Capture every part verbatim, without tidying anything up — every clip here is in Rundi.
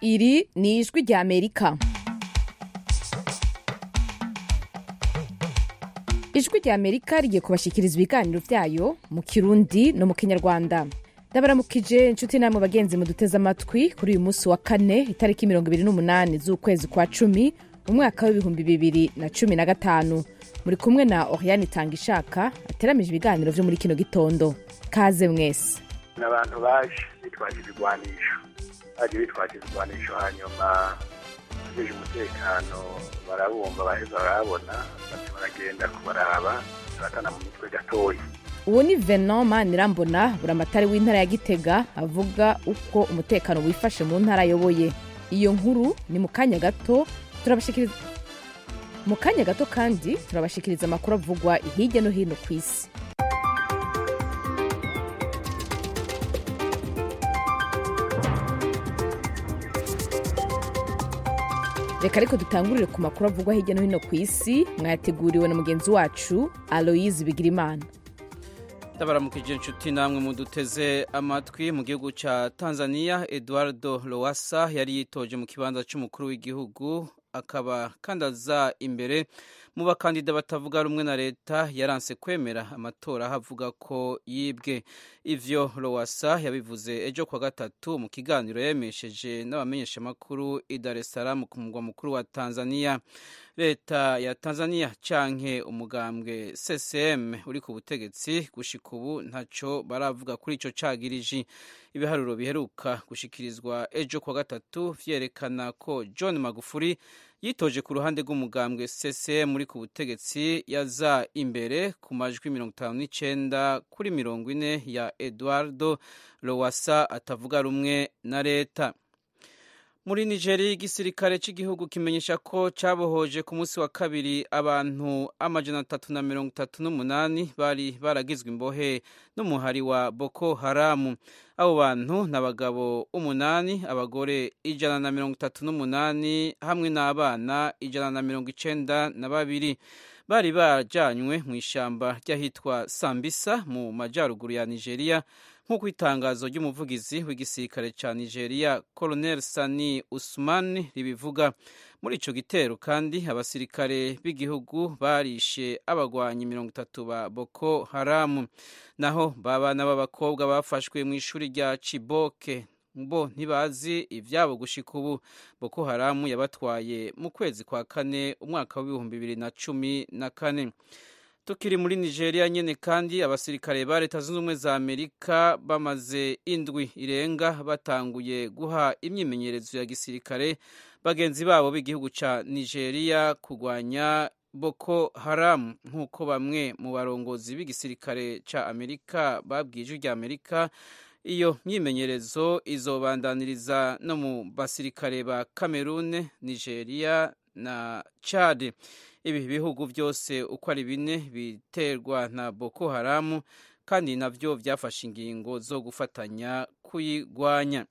Iri ni ijwi rya Amerika. Ijwi rya Amerika rigiye kubashikiriza ibiganiro vyayo mu Kirundi no mu Kinyarwanda. Ndabaramukije inshuti namwe bagenzi muduteze amatwi kuri uyu munsi wa kane itariki mirongo ibiri n'umunani z'ukwezi kwa cumi umwaka w'ibihumbi bibiri na cumi na gatanu. Muri kumwe na Oriane Tangishaka ateramije ibiganiro vyo muri kino gitondo. Kaze mwese. N'abantu baje bitwaje ibigwanisho. Baje bitwaje ibigwanisho hanyuma abajeje umutekano barabumva baheza barabona bati baragenda kubaraba batana mu mitwe gatoyi. Uwo ni Venant Manirambona buramatari w'intara ya Gitega avuga uko umutekano wifashe mu ntara yoboye. Iyo nkuru ni mu kanya gato turabashikiriza mu kanya gato kandi turabashikiriza amakuru avugwa hirya no hino ku isi. Reka ariko dutangurire ku makuru avugwa hirya no hino ku isi mwayateguriwe na mugenzi wacu Aloise Bigirimana. Ndabaramukije inshuti namwe muduteze amatwi. Mu gihugu ca Tanzania, Eduardo Lowassa yari yitoje mu kibanza c'umukuru w'igihugu akaba kandaza imbere mu bakandida batavuga rumwe na leta yaranse kwemera amatora havuga ko yibwe. Ivyo Lowassa yabivuze ejo kwa gatatu mu kiganiro yemesheje n'abamenyesha makuru i Dar es Salaam ku mugwa mukuru wa Tanzania. Leta ya Tanzania canke umugambwe C C M uri ku butegetsi gushika ubu ntaco baravuga kuri ico cagiriji. Ibiharuro biheruka gushikirizwa ejo kwa gatatu vyerekana ko John Magufuli yitoje ku ruhande rw'umugambwe C C M uri ku butegetsi yaza imbere ku majwi mirongo itanu n'icenda kuri mirongo ine ya Eduardo Lowassa atavuga rumwe na leta. Muri Nigeria, igisirikare cy'igihugu kimenyesha ko cabohoje ku munsi wa kabiri abantu amajana atatu na mirongo itatu n'umunani bari baragizwe imbohe n'umuhari wa Boko Haram. Abo bantu n'abagabo umunani, abagore ijana na mirongo itatu n'umunani hamwe n'abana ijana na mirongo icenda na babiri. Bari bajanywe mu ishamba ry'ahitwa Sambisa mu majaruguru ya Nigeria nk'uko itangazo ry'umuvugizi w'igisirikare ca Nigeria Colonel Sani Usman ribivuga. Muri ico gitero kandi abasirikare b'igihugu barishe abagwanyi mirongo itatu ba Boko Haram. Naho babana b'abakobwa bafashwe mu ishuri rya Chiboke bo ntibazi ivyabo gushika ubu. Boko Haram yabatwaye mu kwezi kwa kane umwaka w'ibihumbi bibiri na cumi na kane. Tukiri muri Nigeria nyene kandi abasirikare ba Leta Zunze Ubumwe za Amerika bamaze indwi irenga batanguye guha imyimenyerezo ya gisirikare bagenzi babo b'igihugu ca Nigeria kugwanya Boko Haram nk'uko bamwe mu barongozi b'igisirikare ca Amerika babwije rya Amerika. Iyo myimenyerezo izobandaniriza no mu basirikare ba Cameroon, Nigeria na Chad. Ibi bihugu byose uko ari bine biterwa na Boko Haram kandi navyo vyafashe ingingo zo gufatanya kuyigwanya.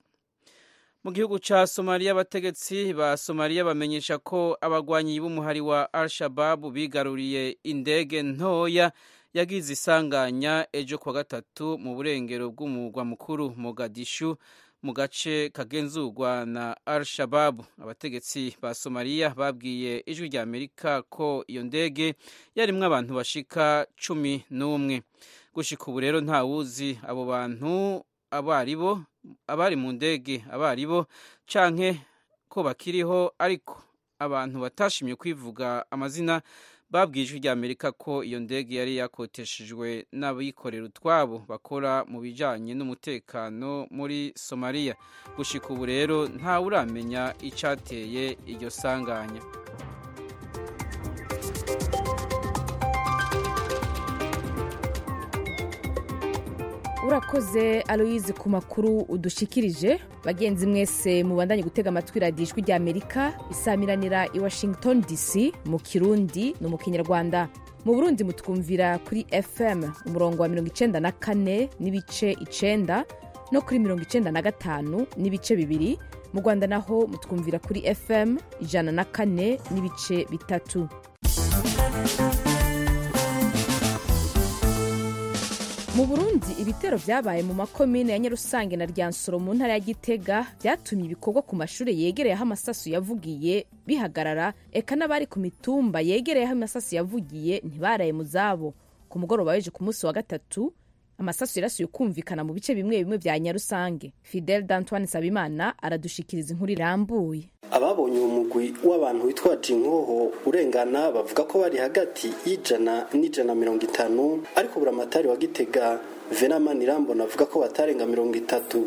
Mu gihugu ca Somalia, abategetsi ba Somalia bamenyesha ko abagwanyi b'umuhari wa Al-Shabaab bigaruriye indege ntoya yagize isanganya ejo kwa gatatu mu burengero bw'umugwa mukuru Mogadishu mu gace kagenzurwa na Al-Shabaab. Abategetsi ba Somalia babwiye ijwi rya Amerika ko iyo ndege yarimwo abantu bashika cumi n'umwe. Gushika ubu rero nta wuzi abo bantu abaribo abari mu ndege abaribo canke ko bakiriho, ariko abantu batashimye kwivuga amazina babwije rya Amerika ko iyo ndege yari yakoteshejwe n'abikorera utwabo bakora mu bijanye n'umutekano muri Somalia. Gushika ubu rero nta uramenya icateye iryo sanganya. Urakoze Aloise ku makuru udushikirije. Bagenzi mwese mubandanye gutega amatwi radiyo ijwi rya Amerika isamiranira i Washington D C mu Kirundi no mu Kinyarwanda. Mu Burundi mutwumvira kuri F M umurongo wa mirongo icenda na kane n'ibice icenda no kuri mirongo icenda na gatanu n'ibice bibiri. Mu Rwanda naho mutwumvira kuri F M ijana na kane n'ibice bitatu. Mu mu burundi ibitero vyabaye mu makomine ya Nyarusange na Ryansoro mu ntara ya Gitega vyatumye ibikorwa ku mashure yegereye aho amasasu yavugiye bihagarara, eka n'abari ku mitumba yegereye aho amasasu yavugiye ntibaraye mu zabo. Ku mugoroba w'ejo ku munsi wa gatatu amasasu yarasuye kumvikana mu bice bimwe bimwe vya Nyarusange. Fidel D'Antoine Sabimana aradushikiriza inkuru irambuye. Ababonye uwo mugwi w'abantu witwaje inkoho urengana bavuga ko bari hagati y'ijana n'ijana mirongo itanu, ariko buramatari wa Gitega Venama Nirambona avuga ko batarenga mirongo itatu.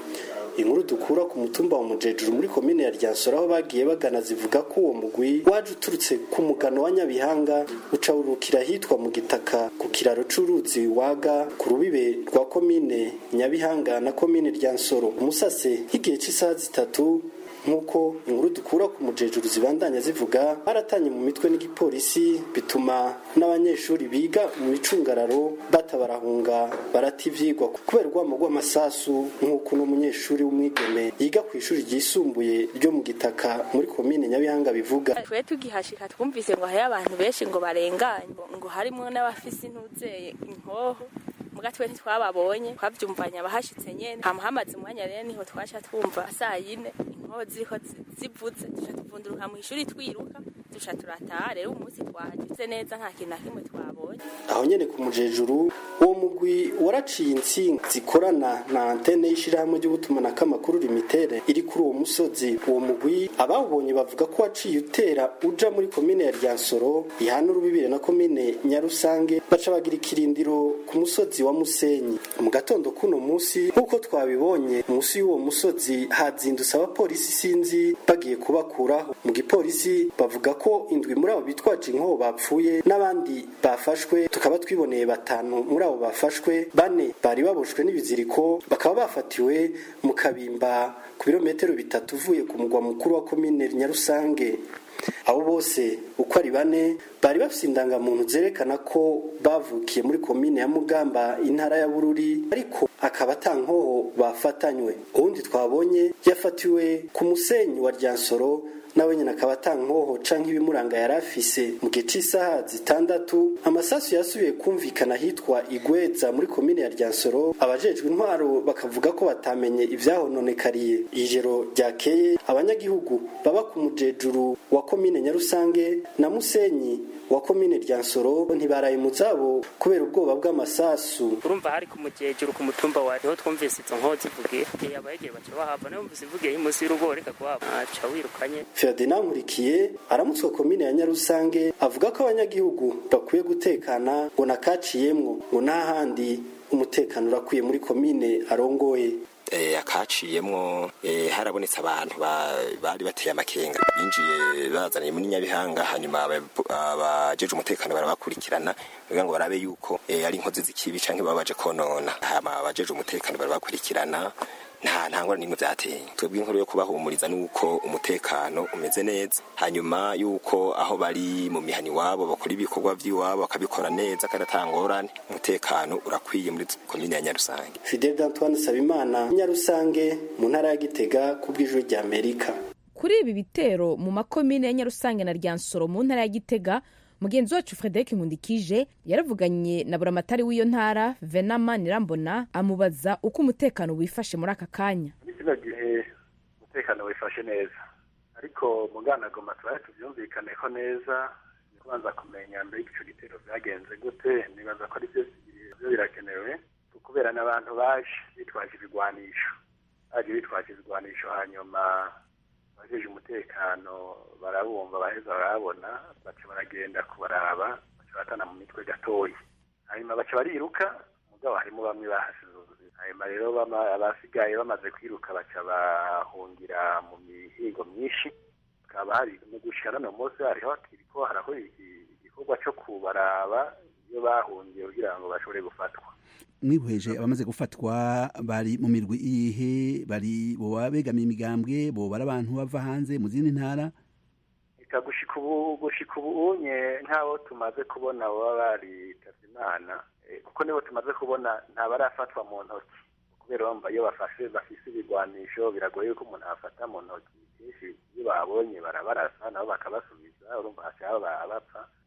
Inkuru dukura ku mutumba wa Mujejuru muri komine ya Ryansoro aho bagiye bagana zivuga ko uwo mugwi waje uturutse ku mugano wa Nyabihanga uca urukira hitwa mu Gitaka ku kiraro c'uruzi waga ku rubibe rwa komine Nyabihanga na komine Ryansoro. Umusase igihe cy'isaha zitatu nkuko inkuru dukura ku Mujejuru zibandanya zivuga baratanye mu mitwe n'igipolisi, bituma n'abanyeshuri biga mu micungararo batabarahunga barativyigwa kubera urwamo rw'amasasu, nkuko n'umunyeshuri w'umwigeme yiga ku ishuri ryisumbuye ryo mu Gitaka muri komine Nyabihanga bivuga. Twe tugihashika twumvise ngo hari abantu benshi ngo barenganye, ngo harimo n'abafisi ntuzeye inkoho, mugatwe ntitwababonye twavyumvanya abahashitse nyene. Hamaze umwanya rero niho twasha twumva saa yine inkoho ziriko zivuze, duca tuvunduruka mu ishuri twiruka, duca turataha. Rero umunsi twagize neza nta kintu na kimwe twabonye. Aho nyene ku Mujejuru uwo mugwi waraciye insinga zikorana na antene y'ishirahamwe ry'ubutumanako amakuru limitere iri kuri uwo musozi. Uwo mugwi abawubonye bavuga ko waciye utera uja muri komine ya Ryansoro ihana urubibire na komine Nyarusange, baca bagira ikirindiro ku musozi wa Musenyi. Mu gatondo kuno musi nkuko twabibonye, musi y'uwo musozi hazindutse abapolisi sinzi bagiye kubakuraho. Mu gipolisi bavuga ko indwi muri abo bitwaje inkoho bapfuye n'abandi bafashwe, tukaba twiboneye batanu muri abo bafashwe, bane bari baboshwe n'ibiziriko bakaba bafatiwe mu Kabimba ku birometero bitatu uvuye ku mugwa mukuru wa komine Nyarusange. Abo bose uko ari bane bari bafise indangamuntu zerekana ko bavukiye muri komine ya Mugamba intara ya Bururi, ariko akaba atankoho bafatanywe. Uwundi twabonye yafatiwe ku Musenyi wa Ryansoro, nawe nyina akaba atankoho canke ibimuranga yarafise. Mu gihe c'isaha zitandatu amasasu yasubiye kumvikana hitwa Igweza muri komine ya Ryansoro, abajejwe intwaro bakavuga ko batamenye ivyahononekariye. Ijoro ryakeye abanyagihugu baba ku Mujejuru wa komine Nyarusange na Musenyi wa komine Ryansoro ntibaraye mu zabo kubera ubwoba bw'amasasu. Urumva hari ku Mujejuru ku mutumba wa niho twumvise izo nkoho zivugiye, abayegere baca bahava nayo mvuze ivugiye imusi y'urugo reka kuhava aca wirukanye. Ferdinand Nkurikiye aramutswe komine ya Nyarusange avuga ko abanyagihugu bakwiye gutekana ngo nakaciyemwo ngo n'ahandi umutekano urakwiye muri komine arongoye. Eh akaciyemwo eh harabonetse abantu bari bateye amakenga binjiye bazanye muri Nyabihanga, hanyuma abajeje umutekano barabakurikirana kugira ngo barabe yuko eh ari inkozi zikibi canke babaje konona. Hama abajeje umutekano barabakurikirana nta ntangwa nimwe byateye. Twebwe inkuru yo kubahumuriza nuko umutekano umeze neza, hanyuma yuko aho bari mu mihani wabo bakora ibikorwa by'iwabo bakabikora neza kandi atangorane, umutekano urakwiye muri komine ya Nyarusange. Fidel D'Antoine Sabimana, Nyarusange mu ntara ya Gitega ku bw'ijwi rya Amerika. Kuri ibi bitero mu makomine ya Nyarusange na Ryansoro mu ntara ya Gitega, mugenzi wacu Frederic Nkundikije yaravuganye na buramatari w'iyo ntara Venama Nirambona amubaza uko umutekano wifashe muri aka kanya. Kino gihe umutekano wifashe neza, ariko muganagoma twari tubyumvikaneho neza, kubanza kumenya mbere ico gitero byagenze gute. Nibaza ko ari byo birakenewe kubera n'abantu baje bitwaje ibigwanisho, baje bitwaje ibigwanisho hanyuma abajeje umutekano barabumva baheza barabona baca baragenda kubaraba, baca batana mu mitwe gatoyi, hanyuma baca bariruka. Mugabo harimo bamwe bahasize ubuzima, hanyuma rero abasigaye bamaze kwiruka baca bahungira mu mihigo myinshi. Hakaba hari mu gushika no munsi hariho kiriko haraho igikorwa cyo kubaraba iyo bahungiye kugira ngo bashobore gufatwa. Mwihweje abamaze gufatwa bari mu mirwi ihe, bari bo babegamiye imigambwe, bo bara abantu bava hanze mu zindi ntara. Ikagushika ubu gushika ubunye ntawo tumaze kubona baba bari Tazimana, kuko nibo tumaze kubona nta barafatwa mu ntoki, kubera bamba iyo bafashe bafise ibigwanisho biragoye ko umuntu afata mu ntoki. Kenshi iyo babonye barabarasa nabo bakabasubiza, urumva hashaba abapfa.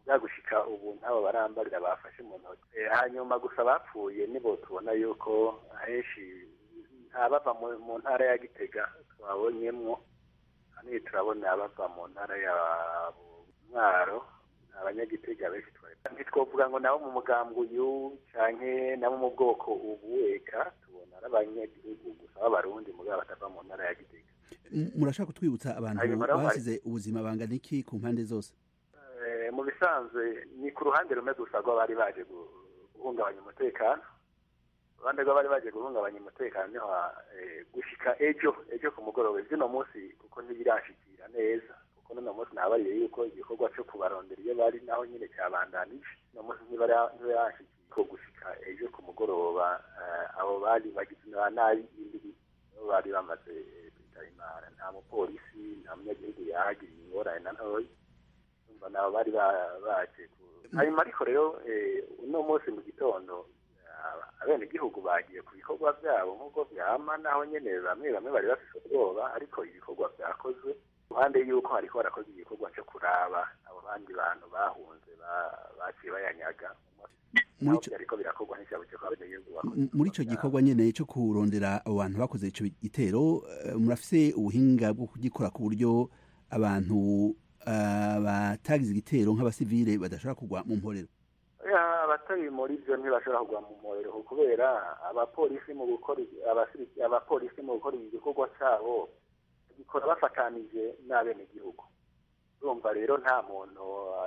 byagushika ubu ntabo barambarira bafashe mu ntoki hanyuma gusa bapfuye nibo tubona yuko ahenshi abava mu ntara ya Gitega twabonyemwo hano turabona abava mu ntara ya Mwaro abanyagitega benshi twari ntitwovuga ngo nabo mu mugambwe uyu canke nabo mu bwoko ubu eka tubona abanyagihugu gusa b'abarundi mugabo batava mu ntara ya Gitega. Murashaka kutwibutsa abantu basize ubuzima bangana iki ku mpande zose? Mu bisanzwe ni ku ruhande rumwe gusa rw'abari baje guhungabanya umutekano, abandi rw'abari baje guhungabanya umutekano niho gushika ejo ejo ku mugoroba zino munsi kuko ntibirashikira neza kuko no munsi nabariye yuko igikorwa cyo kubarondera iyo bari naho nyine cyabandanije no munsi ntibirashikira ko gushika ejo ku mugoroba abo bari bagize nabi indiri bari bamaze kwitayimara nta mupolisi nta munyagihugu yahagiriye ingorane na ntoyi nabo bari baje hanyuma ariko rero uno munsi mu gitondo abene gihugu bagiye ku bikorwa byabo nk'uko byama naho nyene bamwe bamwe bari bafise ubwoba ariko ibikorwa byakozwe ruhande yuko hariko harakozwe igikorwa cyo kuraba abo bandi bantu bahunze baciye bayanyaga muri ico gikorwa nyene cyo kurondera abo bantu bakoze ico gitero murafise ubuhinga bwo kugikora ku buryo abantu abatagize igitero nk'abasivile badashobora kugwa mu mporero? Abatari muri byo ntibashobora kugwa mu mporero kubera abapolisi mu gukora abapolisi mu gukora igikorwa cyabo gikora bafatanije n'abenegihugu. Urumva rero nta muntu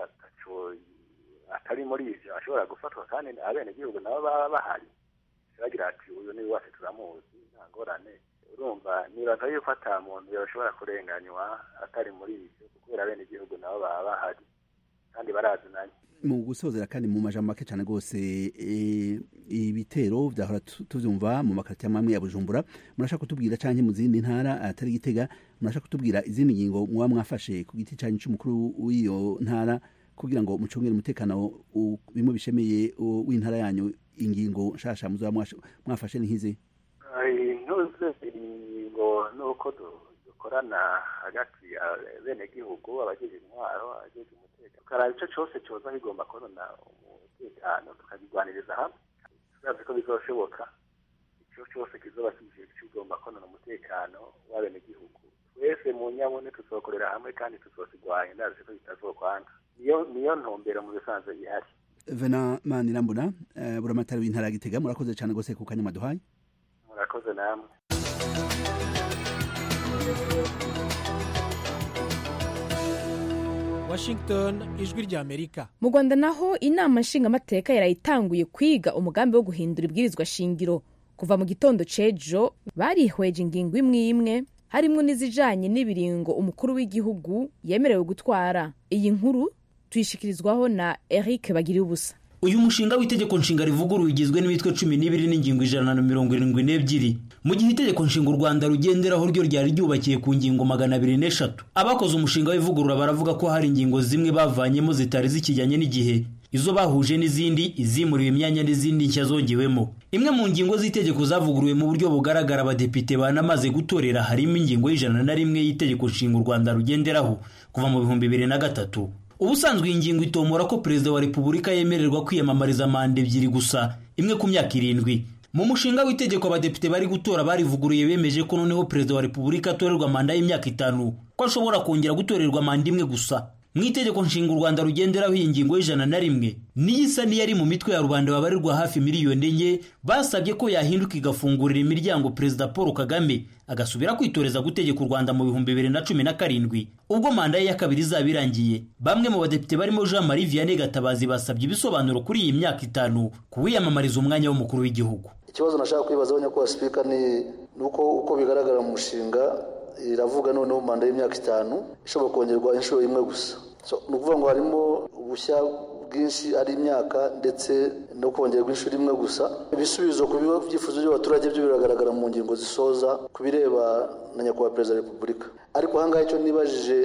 atari muri ibyo ashobora gufatwa kandi abenegihugu nabo baba bahari bagira ati uyu ni wacu turamuzi nta ngorane. Urumva nibaza yuko ata muntu yoshobora kurenganywa atari muri ibyo kubera bene igihugu nabo baba bahari kandi barazunanye. Mu gusozera kandi mu majambo make cyane rwose ibitero byahora tuvyumva mu makarita amwe ya Bujumbura, murashaka kutubwira canke mu zindi ntara atari Gitega, murashaka kutubwira izindi ngingo muba mwafashe ku giti canyu c'umukuru w'iyo ntara kugira ngo mucungere umutekano bimwe bishemeye w'intara yanyu? Ingingo nshasha muzoba mwafashe ni nk'izi? Ingingo nuko dukorana hagati bene gihugu abagize intwaro abagize umutekano karaba ico cose coza kigomba korona umutekano tukagirwaniriza hamwe turazi ko bizoshoboka ico cose kizoba kije kigomba korona umutekano w'abene gihugu twese mu nyabone tuzokorera hamwe kandi tuzosigwanya ndazi ko bitazokwanga niyo niyo ntumbero mu bisanzwe ihari. Vena Manirambona uh, buramatari w'intara ya Gitega, murakoze cyane gose ku kanya maduhaye. Murakoze namwe. Washington, ijwi rya Amerika. Mu Rwanda naho inama nshingamateka yarayitanguye kwiga umugambi wo guhindura ibwirizwa shingiro. Kuva mu gitondo cejo barihweje ingingo imwe imwe harimwo n'izijanye n'ibiringo umukuru w'igihugu yemerewe gutwara. Iyi nkuru tuyishikirizwaho na Eric Bagiriye ubusa. Uyu mushinga w'itegeko nshinga rivuguruye igizwe n'imitwe cumi n'ibiri n'ingingo ijana na mirongo irindwi n'ebyiri. Mu gihe itegeko nshinga u Rwanda rugenderaho ryo ryari ryubakiye ku ngingo magana abiri n'eshatu. Abakoze umushinga w'ivugurura baravuga ko hari ingingo zimwe bavanyemo zitari zikijyanye n'igihe, izo bahuje n'izindi, izimuriwe imyanya n'izindi nshya zongewemo. Imwe mu ngingo z'itegeko zavuguruwe mu buryo bugaragara abadepite banamaze gutorera harimo ingingo y'ijana na rimwe y'itegeko nshinga u Rwanda rugenderaho kuva mu bihumbi bibiri na gatatu. Ubusanzwe iyi ngingo itomora ko Perezida wa Repubulika yemererwa kwiyamamariza manda ebyiri gusa, imwe ku myaka irindwi. Mu mushinga w'itegeko abadepite bari gutora barivuguruye bemeje ko noneho Perezida wa Repubulika atorerwa manda y'imyaka itanu, ko ashobora kongera gutorerwa manda imwe gusa. Mu itegeko nshinga u Rwanda rugenderaho iyi ngingo y'ijana na rimwe niyisa niyari mu mitwe ya rubanda babarirwa hafi miliyoni enye basabye ko yahinduka igafungurira imiryango Perezida Paul Kagame agasubira kwitoreza gutegeka u Rwanda mu bihumbi bibiri na cumi na karindwi ubwo manda ye ya kabiri izabirangiye. Bamwe mu badepite barimo Jean Marie Vianney Gatabazi basabye ibisobanuro kuri iyi myaka itanu kuwiyamamariza umwanya w'umukuru w'igihugu. Ikibazo nashaka kwibazaho nyakubahwa Speaker ni nuko uko bigaragara mu mushinga iravuga noneho manda y'imyaka itanu ishobora kongerwa inshuro imwe gusa. So nukuvuga ngo harimo ubushya bwinshi ari imyaka ndetse no kongerwa inshuro imwe gusa. Ibisubizo ku byifuzo by'abaturage byo biragaragara mu ngingo zisoza kubireba na nyakubahwa Perezida wa Repubulika. Ariko hangaye cyo nibajije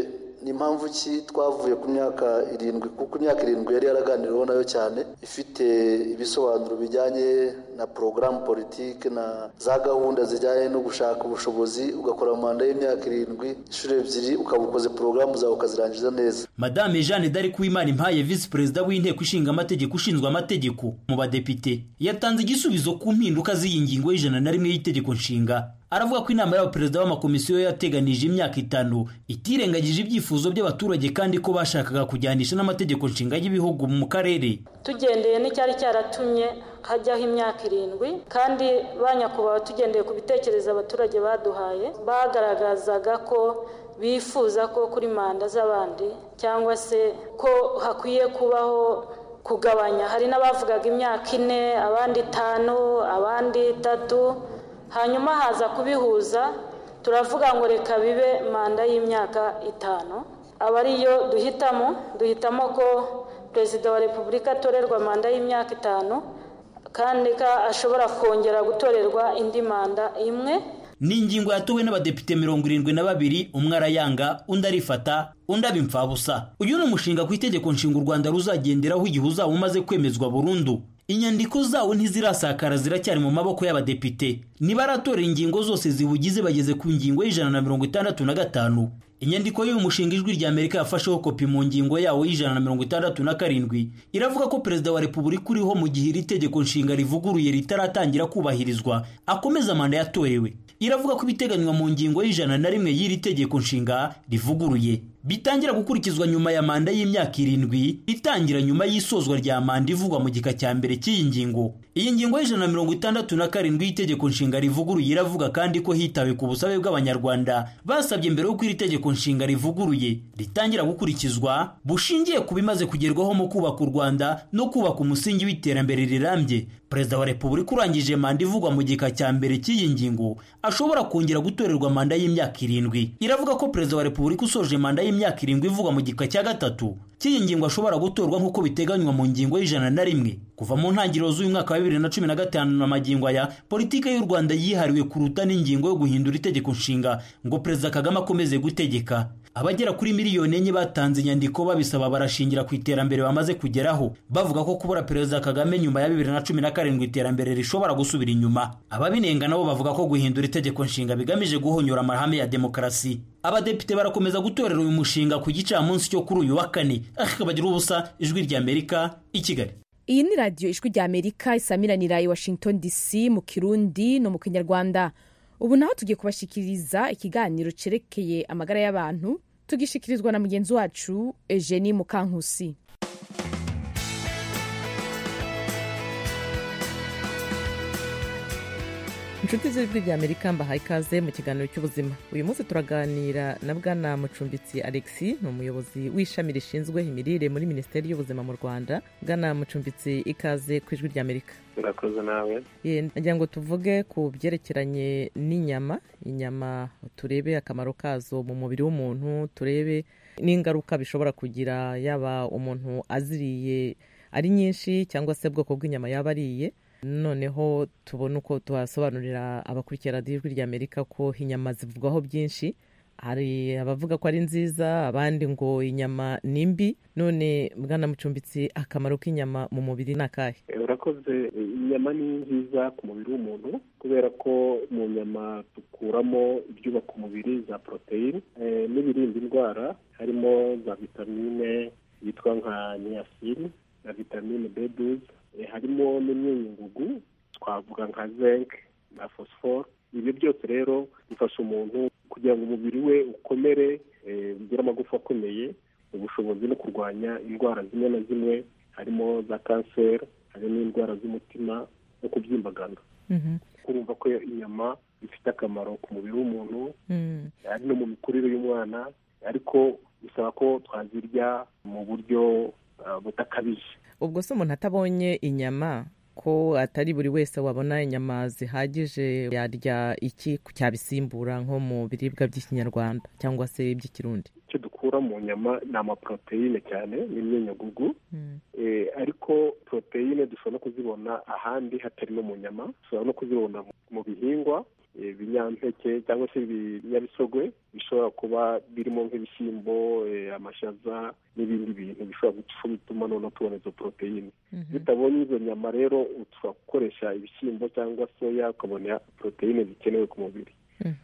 ni impamvu ki twavuye ku myaka irindwi kuko imyaka irindwi yari yaraganiriweho nayo cyane ifite ibisobanuro bijyanye na porogaramu politike na za gahunda zijyanye no gushaka ubushobozi ugakora manda y'imyaka irindwi inshuro ebyiri ukaba ukoze porogaramu zawe ukazirangiza neza. Madame Jeanne d'Arc Uwimana Impaye visi perezida w'inteko ishinga amategeko ushinzwe amategeko mu badepite yatanze igisubizo ku mpinduka z'iyi ngingo y'ijana na rimwe y'itegeko nshinga. Aravuga ko inama y'abaperezida b'amakomisiyo yateganije imyaka itanu itirengagije ibyifuzo by'abaturage kandi ko bashakaga kujyanisha n'amategeko nshinga y'ibihugu mu karere. Tugendeye n'icyari cyaratumye hajyaho imyaka irindwi kandi banyakubaho tugendeye ku bitekerezo abaturage baduhaye bagaragazaga ko bifuza ko kuri manda z'abandi cyangwa se ko hakwiye kubaho kugabanya. Hari n'abavugaga imyaka ine, abandi itanu, abandi itatu, hanyuma haza kubihuza turavuga ngo reka bibe manda y'imyaka itanu. Aba ariyo duhitamo duhitamo ko perezida wa repubulika atorerwa manda y'imyaka itanu kandi ka ashobora kongera gutorerwa indi manda imwe. Ni ingingo yatowe n'abadepite mirongo irindwi na babiri, umwe arayanga undi arifata undi abimfabusa. Uyu ni umushinga ku itegeko nshinga u Rwanda ruzagenderaho igihe uzaba umaze kwemezwa burundu. Inyandiko zawo ntizirasakara ziracyari mu maboko y'abadepite. Nibaratorera ingingo zose zibugize bageze ku ngingo y'ijana na mirongo itandatu na gatanu. Inyandiko y'uyu mushinga Ijwi rya Amerika yafasheho kopi mu ngingo yawo y'ijana na mirongo itandatu na karindwi iravuga ko perezida wa repubulika uriho mu gihe iri tegeko nshinga rivuguruye ritaratangira kubahirizwa akomeza manda yatorewe. Iravuga ko ibiteganywa mu ngingo y'ijana na rimwe y'iri tegeko nshinga rivuguruye bitangira gukurikizwa nyuma ya manda y'imyaka irindwi itangira nyuma y'isozwa rya manda ivugwa mu gika cya mbere cy'iyi ngingo. Iyi ngingo y'ijana na mirongo itandatu na karindwi y'itegeko nshinga rivuguruye iravuga kandi ko hitawe ku busabe bw'abanyarwanda basabye mbere y'uko iri tegeko nshinga rivuguruye ritangira gukurikizwa bushingiye ku bimaze kugerwaho mu kubaka u Rwanda no kubaka umusingi w'iterambere rirambye. Perezida wa repubulika urangije manda ivugwa mu gika cya mbere cy'iyi ngingo ashobora kongera gutorerwa manda y'imyaka irindwi. Iravuga ko perezida wa repubulika usoje manda y'imyaka irindwi ivugwa mu gika cya gatatu cy'iyi ngingo ashobora gutorwa nk'uko biteganywa mu ngingo y'ijana na rimwe. Kuva mu ntangiriro z'uyu mwaka wa bibiri na cumi na gatanu na magingo aya politike y'u Rwanda yihariwe kuruta n'ingingo yo guhindura itegeko nshinga ngo perezida Kagame akomeze gutegeka. Abagera kuri miliyoni enye batanze inyandiko babisaba barashingira ku iterambere bamaze kugeraho bavuga ko kubura perezida Kagame nyuma ya bibiri na cumi na karindwi iterambere rishobora gusubira inyuma. Ababinenga nabo bavuga ko guhindura itegeko nshinga bigamije guhonyora amahame ya demokarasi. Abadepite barakomeza gutorera uyu mushinga ku gicamunsi cyo kuri uyu wa kane. Akabagira ubusa Ijwi rya Amerika i Kigali. Iyi ni radio Ijwi rya Amerika isamiranira i Washington D C mu Kirundi no mu Kinyarwanda. Ubu naho tugiye kubashikiriza ikiganiro cerekeye amagara y'abantu tugishikirizwa na mugenzi wacu Eugenie Mukankusi. Inshuti z'Ijwi rya Amerika mbahaye ikaze mu kiganiro cy'ubuzima. Uyu munsi turaganira na Bwana Mucumbitsi Alexis, ni umuyobozi w'ishami rishinzwe imirire muri Minisiteri y'Ubuzima mu Rwanda. Bwana Mucumbitsi, ikaze ku Ijwi rya Amerika. Urakoze nawe. Ye, nagira ngo tuvuge ku byerekeranye n'inyama, inyama turebe akamaro kazo mu mubiri w'umuntu, turebe n'ingaruka bishobora kugira yaba umuntu aziriye ari nyinshi cyangwa se bwoko bw'inyama yaba ariye. Noneho tubona uko tuhasobanurira abakurikira radiyo Ijwi rya Amerika ko inyama zivugwaho byinshi. Hari abavuga ko ari nziza, abandi ngo inyama ni mbi. None Bwana Mucumbitsi, akamaro k'inyama mu mubiri ni akahe? Urakoze. Inyama ni nziza ku mubiri w'umuntu kubera ko mu nyama dukuramo ibyubaka umubiri za poroteyine n'ibirinda indwara, harimo za vitamine yitwa nka niacin na vitamine B douze, harimo n'imyunyungugu twavuga nka zinc na phosphore. Ibyo byose rero bifasha umuntu kugira ngo umubiri we ukomere, ugire amagufa akomeye, ubushobozi no kurwanya indwara zimwe na zimwe, harimo za kanseri, harimo indwara z'umutima no kubyimbagana. Kurumva ko inyama ifite akamaro ku mubiri w'umuntu, ari no mu mikurire y'umwana, ariko bisaba ko twazirya mu buryo butakabije. Ubwo se umuntu atabonye inyama, ko atari buri wese wabona inyama zihagije, yarya iki cyabisimbura nko mu biribwa by'ikinyarwanda cyangwa se iby'ikirundi? Icyo dukura mu nyama ni amaproteine cyane, n'imyunyungugu. mm. e, ariko proteine dushobora no kuzibona ahandi hatari no mu nyama, dushobora no kuzibona mu bihingwa, ibinyampeke cyangwa se ibinyabisogwe bishobora kuba birimo nk'ibishyimbo amashaza n'ibindi bintu bishobora gutuma noneho tubona izo poroteyine. bitabonye izo nyama rero ushobora gukoresha ibishyimbo cyangwa soya ukabona poroteyine zikenewe ku mubiri.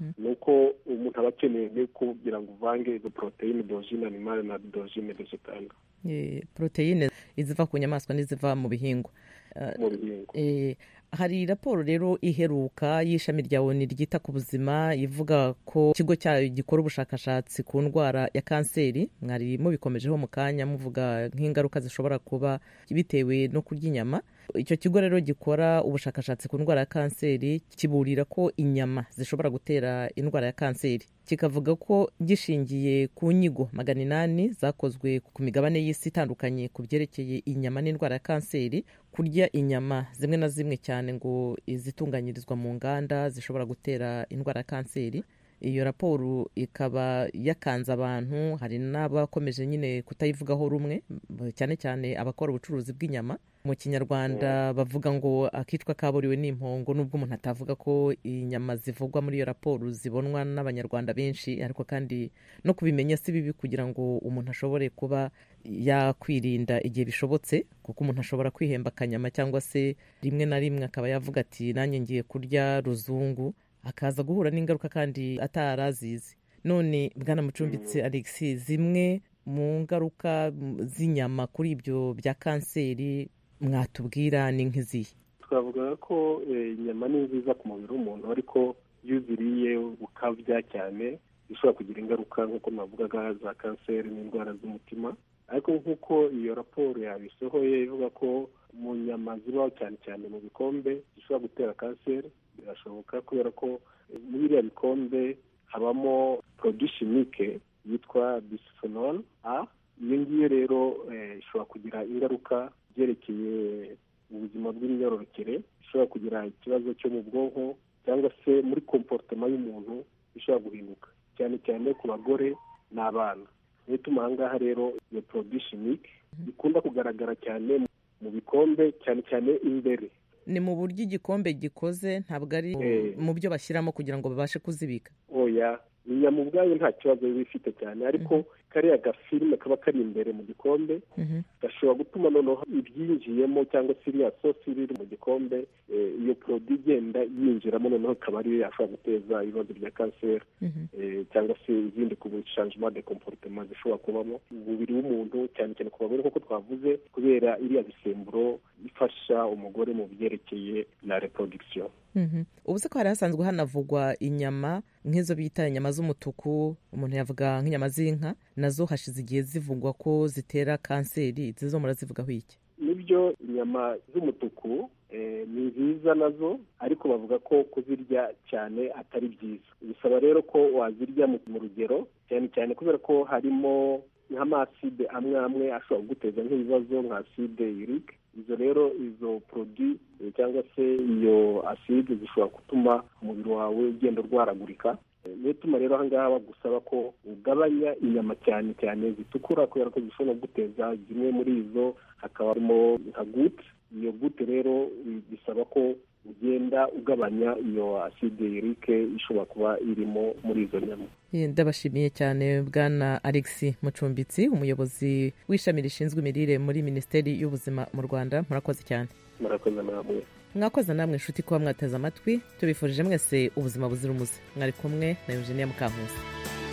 nuko umuntu aba akeneye kugira ngo uvange izo poroteyine d'origine animale na d'origine végétale. poroteyine iziva ku nyamaswa n'iziva mu bihingwa. mu bihingwa hari raporo rero iheruka y'ishami rya O N U ryita ku buzima ivuga ko ikigo cyayo gikora ubushakashatsi ku ndwara ya kanseri, mwari mubikomejeho mu kanya muvuga nk'ingaruka zishobora kuba bitewe no kurya inyama. Icyo kigo rero gikora ubushakashatsi ku ndwara ya kanseri kiburira ko inyama zishobora gutera indwara ya kanseri, kikavuga ko gishingiye ku nyigo magana inani zakozwe ku migabane y'isi itandukanye ku byerekeye inyama n'indwara ya kanseri, kurya inyama zimwe na zimwe cyane ngo izitunganyirizwa mu nganda zishobora gutera indwara ya kanseri. Iyo raporo ikaba yakanze abantu, hari n'abakomeje nyine kutayivugaho rumwe, cyane cyane abakora ubucuruzi bw'inyama. Mu kinyarwanda bavuga ngo akitwa kaburiwe n'impongo, nubwo umuntu atavuga ko inyama zivugwa muri iyo raporo zibonwa n'abanyarwanda benshi, ariko kandi no kubimenya si bibi kugira ngo umuntu ashobore kuba yakwirinda igihe bishobotse, kuko umuntu ashobora kwihemba akanyama cyangwa se rimwe na rimwe akaba yavuga ati nanjye ngiye kurya ruzungu, akaza guhura n'ingaruka kandi atarazizi. None bwana Mucumbitsi Alexis, zimwe mu ngaruka z'inyama kuri ibyo bya kanseri mwatubwira ni nk'izihe? twavuga ko inyama ni nziza ku mubiri w'umuntu, ariko iyo uziriye ukabya cyane bishobora kugira ingaruka nk'uko navugaga za kanseri n'indwara z'umutima. ariko nk'uko iyo raporo yabisohoye ivuga ko mu nyama zibaho cyane cyane mu bikombe zishobora gutera kanseri, birashoboka kubera ko muri biriya bikombe habamo produit chimique yitwa bisphenol A. iyo ngiyo rero ishobora kugira ingaruka byerekeye ubuzima bw'imyororokere, ishobora kugira ikibazo cyo mu bwonko cyangwa se muri comportement y'umuntu ishobora guhinduka, cyane cyane ku bagore n'abana. niyo ituma aha ngaha rero iyo produit chimique ikunda kugaragara cyane mu bikombe, cyane cyane imbere. Ni mu buryo igikombe gikoze, ntabwo ari mu byo bashyiramo kugira ngo babashe kuzibika? oya, inyama ubwayo nta kibazo biba ifite cyane, ariko kariya gafilime kaba kari imbere mu gikombe gashobora gutuma noneho ibyinjiyemo cyangwa se iriya sosi iri mu gikombe, iyo produit igenda yinjiramo noneho ikaba ariyo yashobora guteza ibibazo bya kanseri cyangwa se izindi ku changement de comportement zishobora kubamo umubiri w'umuntu, cyane cyane ku bagore nk'uko twavuze, kubera iriya bisemburo ifasha umugore mu byerekeye la reproduction. ubu se ko hari hasanzwe hanavugwa inyama nk'izo bita inyama z'umutuku, umuntu yavuga nk'inyama z'inka, nazo hashize igihe zivugwa ko zitera kanseri, zizo murazivugaho iki? nibyo inyama z'umutuku ni nziza nazo, ariko bavuga ko kuzirya cyane atari byiza. bisaba rero ko wazirya mu rugero, cyane cyane kubera ko harimo nk'amaside amwe amwe ashobora kuguteza nk'ibibazo nka acide urique. izo rero izo produit cyangwa se iyo acide zishobora gutuma umubiri wawe ugenda urwaragurika. niyo ituma rero aha ngaha bagusaba ko ugabanya inyama cyane cyane zitukura, kubera ko zishobora guteza zimwe muri izo, hakaba harimo nka gute. iyo gute rero bisaba ko ugenda ugabanya iyo acide urique ishobora kuba irimo muri izo nyama. Ndabashimiye cyane bwana Alexis Mucumbitsi, umuyobozi w'ishami rishinzwe imirire muri Minisiteri y'Ubuzima mu Rwanda. Murakoze cyane. Murakoze namwe. Mwakoze namwe inshuti kuba mwateze amatwi, tubifurije mwese ubuzima buzira umuze. Mwari kumwe na Eugenia Mukankusi.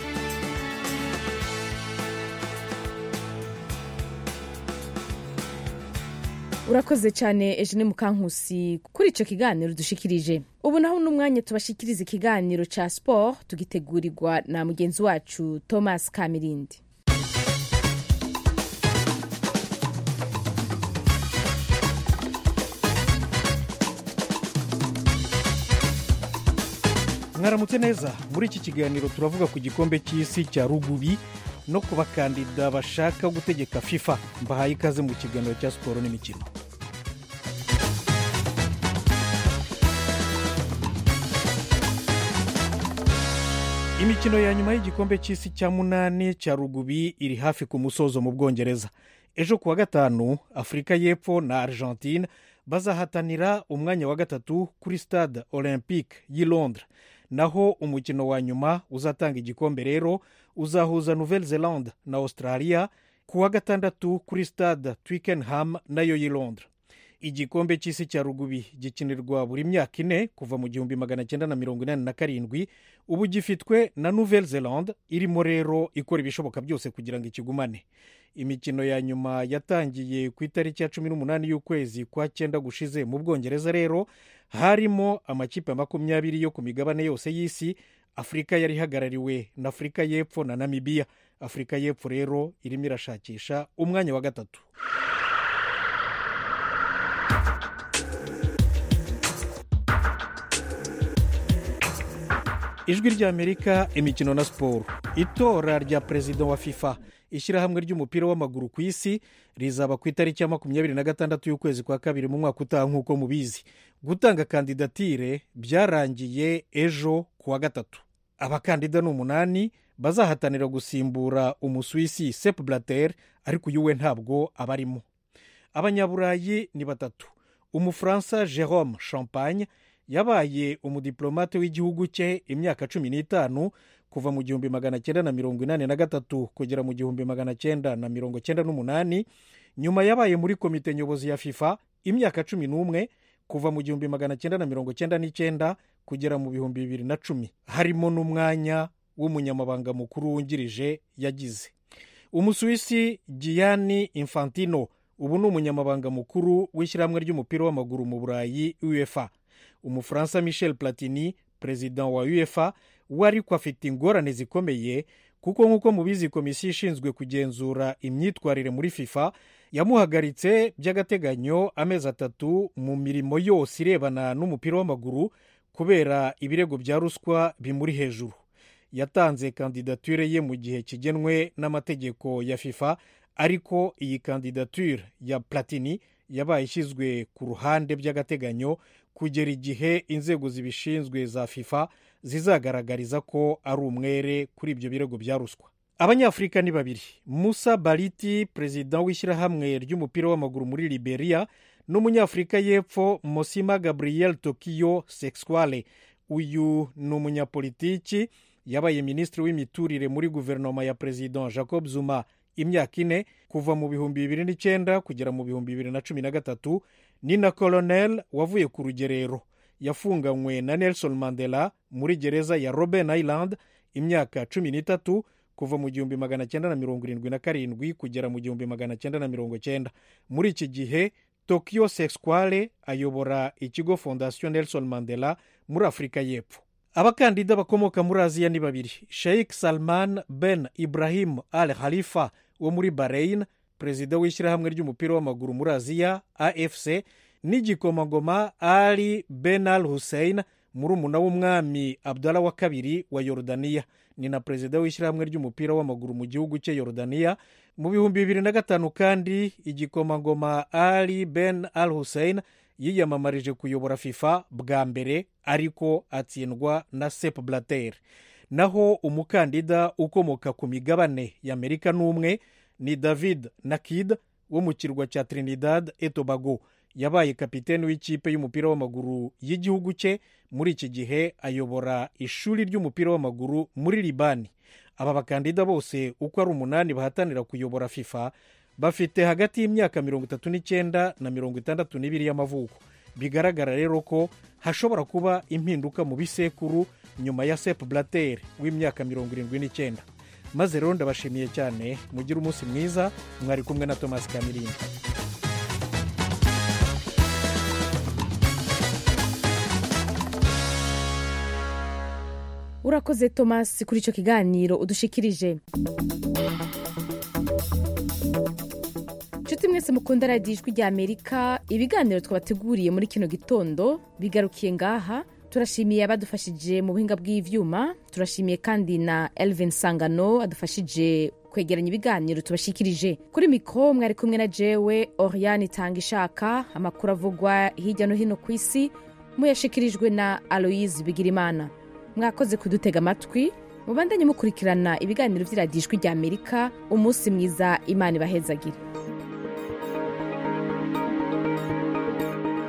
urakoze cyane Eugenie Mukankusi kuri icyo kiganiro dushikirije. ubu naho n'umwanya tubashikiriza ikiganiro cya sport, tugitegurirwa na mugenzi wacu Thomas Kamirindi. mwaramutse neza. muri iki kiganiro turavuga ku gikombe cy'isi cya rugubi no ku bakandida bashaka gutegeka FIFA. mbahaye ikaze mu kiganiro cya siporo n'imikino. imikino ya nyuma y'igikombe cy'isi cya munani cya rugubi iri hafi ku musozo mu Bwongereza. ejo kuwa gatanu Afurika y'Epfo na Argentine bazahatanira umwanya wa gatatu kuri stade olympique y'i Londres. Naho umukino wa nyuma uzatanga igikombe rero uzahuza Nouvelle Zelande na Australia ku wa gatandatu kuri stade Twickenham nayo y'i Londres. Igikombe cy'isi cya rugubi gikinirwa buri myaka ine kuva mu gihumbi magana cyenda na mirongo inani na karindwi. Ubu gifitwe na Nouvelle Zelande, irimo rero ikora ibishoboka byose kugira ngo ikigumane. Imikino ya nyuma yatangiye ku itariki ya cumi n'umunani y'ukwezi kwa cyenda gushize mu Bwongereza rero harimo amakipe makumyabiri yo ku migabane yose y'isi. Afurika yari ihagarariwe na Afurika y'Epfo na Namibia. Afurika y'Epfo rero irimo irashakisha umwanya wa gatatu. Ijwi ry'Amerika, imikino na siporo. Itora rya perezida wa FIFA, ishyirahamwe ry'umupira w'amaguru ku isi, rizaba ku itariki ya makumyabiri na gatandatu y'ukwezi kwa kabiri mu mwaka utaha nk'uko mubizi. Gutanga kandidatire byarangiye ejo ku wa gatatu. Abakandida ni umunani bazahatanira gusimbura Umusuwisi Sepp Blatter, ariko uyu we ntabwo abarimo. Abanyaburayi ni batatu. Umufaransa Jérôme Champagne yabaye umudiplomate w'igihugu cye imyaka cumi n'itanu kuva mu gihumbi magana cyenda na mirongo inani na gatatu kugera mu gihumbi magana cyenda na mirongo cyenda n'umunani. Nyuma yabaye muri komite nyobozi ya FIFA imyaka cumi n'umwe kuva mu gihumbi magana cyenda na mirongo cyenda n'icyenda kugera mu bihumbi bibiri na cumi, harimo n'umwanya w'umunyamabanga mukuru wungirije yagize. Umusuwisi Gianni Infantino ubu ni umunyamabanga mukuru w'ishyirahamwe ry'umupira w'amaguru mu Burayi UEFA. Umufaransa Michel Platini, perezida wa UEFA, we ariko afite ingorane zikomeye kuko nk'uko mubizi komisiyo ishinzwe kugenzura imyitwarire muri FIFA yamuhagaritse by'agateganyo amezi atatu mu mirimo yose irebana n'umupira w'amaguru kubera ibirego bya ruswa bimuri hejuru. Yatanze kandidature ye mu gihe kigenwe n'amategeko ya FIFA, ariko iyi kandidature ya Platini yabaye ishyizwe ku ruhande by'agateganyo kugera igihe inzego zibishinzwe za FIFA zizagaragariza ko ari umwere kuri ibyo birego bya ruswa. Abanyafurika ni babiri. Musa Baliti, perezida w'ishyirahamwe ry'umupira w'amaguru muri Liberia, n'umunyafurika y'Epfo Mosima Gabriel Tokyo Sexwale. Uyu ni umunyapolitiki, yabaye minisitiri w'imiturire muri guverinoma ya perezida Jacob Zuma imyaka ine kuva mu bihumbi bibiri n'icyenda kugera mu bihumbi bibiri na cumi na gatatu. Ni na kolonel wavuye ku rugerero, yafunganywe na Nelson Mandela muri gereza ya Robben Island imyaka cumi n'itatu kuva mu gihumbi magana cyenda na mirongo irindwi na karindwi kugera mu gihumbi magana cyenda na mirongo cyenda. Muri iki gihe Tokyo Sexwale ayobora ikigo Fondation Nelson Mandela muri Afurika y'Epfo. Abakandida bakomoka muri Aziya ni babiri. Sheikh Salman Ben Ibrahim Al Khalifa wo muri Bahrain, perezida w'ishyirahamwe ry'umupira w'amaguru muri Aziya A F C, n'igikomangoma Ali Ben Al Hussein, murumuna w'umwami Abdallah wa kabiri wa Yorodaniya. Ni na perezida w'ishyirahamwe ry'umupira w'amaguru mu gihugu cye Yorodaniya. Mu bihumbi bibiri na gatanu kandi igikomangoma Ali Ben Al Hussein yiyamamarije kuyobora FIFA bwa mbere, ariko atsindwa na Sepp Blatter. Naho umukandida ukomoka ku migabane y'Amerika n'umwe ni David Nakid wo mu kirwa cya Trinidad et Tobago. Yabaye kapiteni w'ikipe y'umupira w'amaguru y'igihugu cye. Muri iki gihe ayobora ishuri ry'umupira w'amaguru muri Libani. Aba bakandida bose uko ari umunani bahatanira kuyobora FIFA bafite hagati y'imyaka mirongo itatu n'icyenda na mirongo itandatu n'ibiri y'amavuko. Bigaragara rero ko hashobora kuba impinduka mu bisekuru nyuma ya Sepp Blatter w'imyaka mirongo irindwi n'icyenda. Maze rero ndabashimiye cyane, mugire umunsi mwiza. Mwari kumwe na Thomas Kamirinda. Urakoze Thomas kuri icyo kiganiro udushikirije. Nshuti mwese mukunda radiyo Ijwi ry'Amerika, ibiganiro twabateguriye muri kino gitondo bigarukiye ngaha. Turashimiye abadufashije mu buhinga bw'ivyuma, turashimiye kandi na Elvin Sangano adufashije kwegeranya ibiganiro tubashikirije. Kuri mikro mwari kumwe na jewe Oriane Tangishaka. Amakuru avugwa hirya no hino ku isi muyashikirijwe na Aloise Bigirimana. Mwakoze kudutega amatwi, mubandanye mukurikirana ibiganiro vy'iradiyo Ijwi ry'Amerika. Umunsi mwiza, Imana ibahezagire.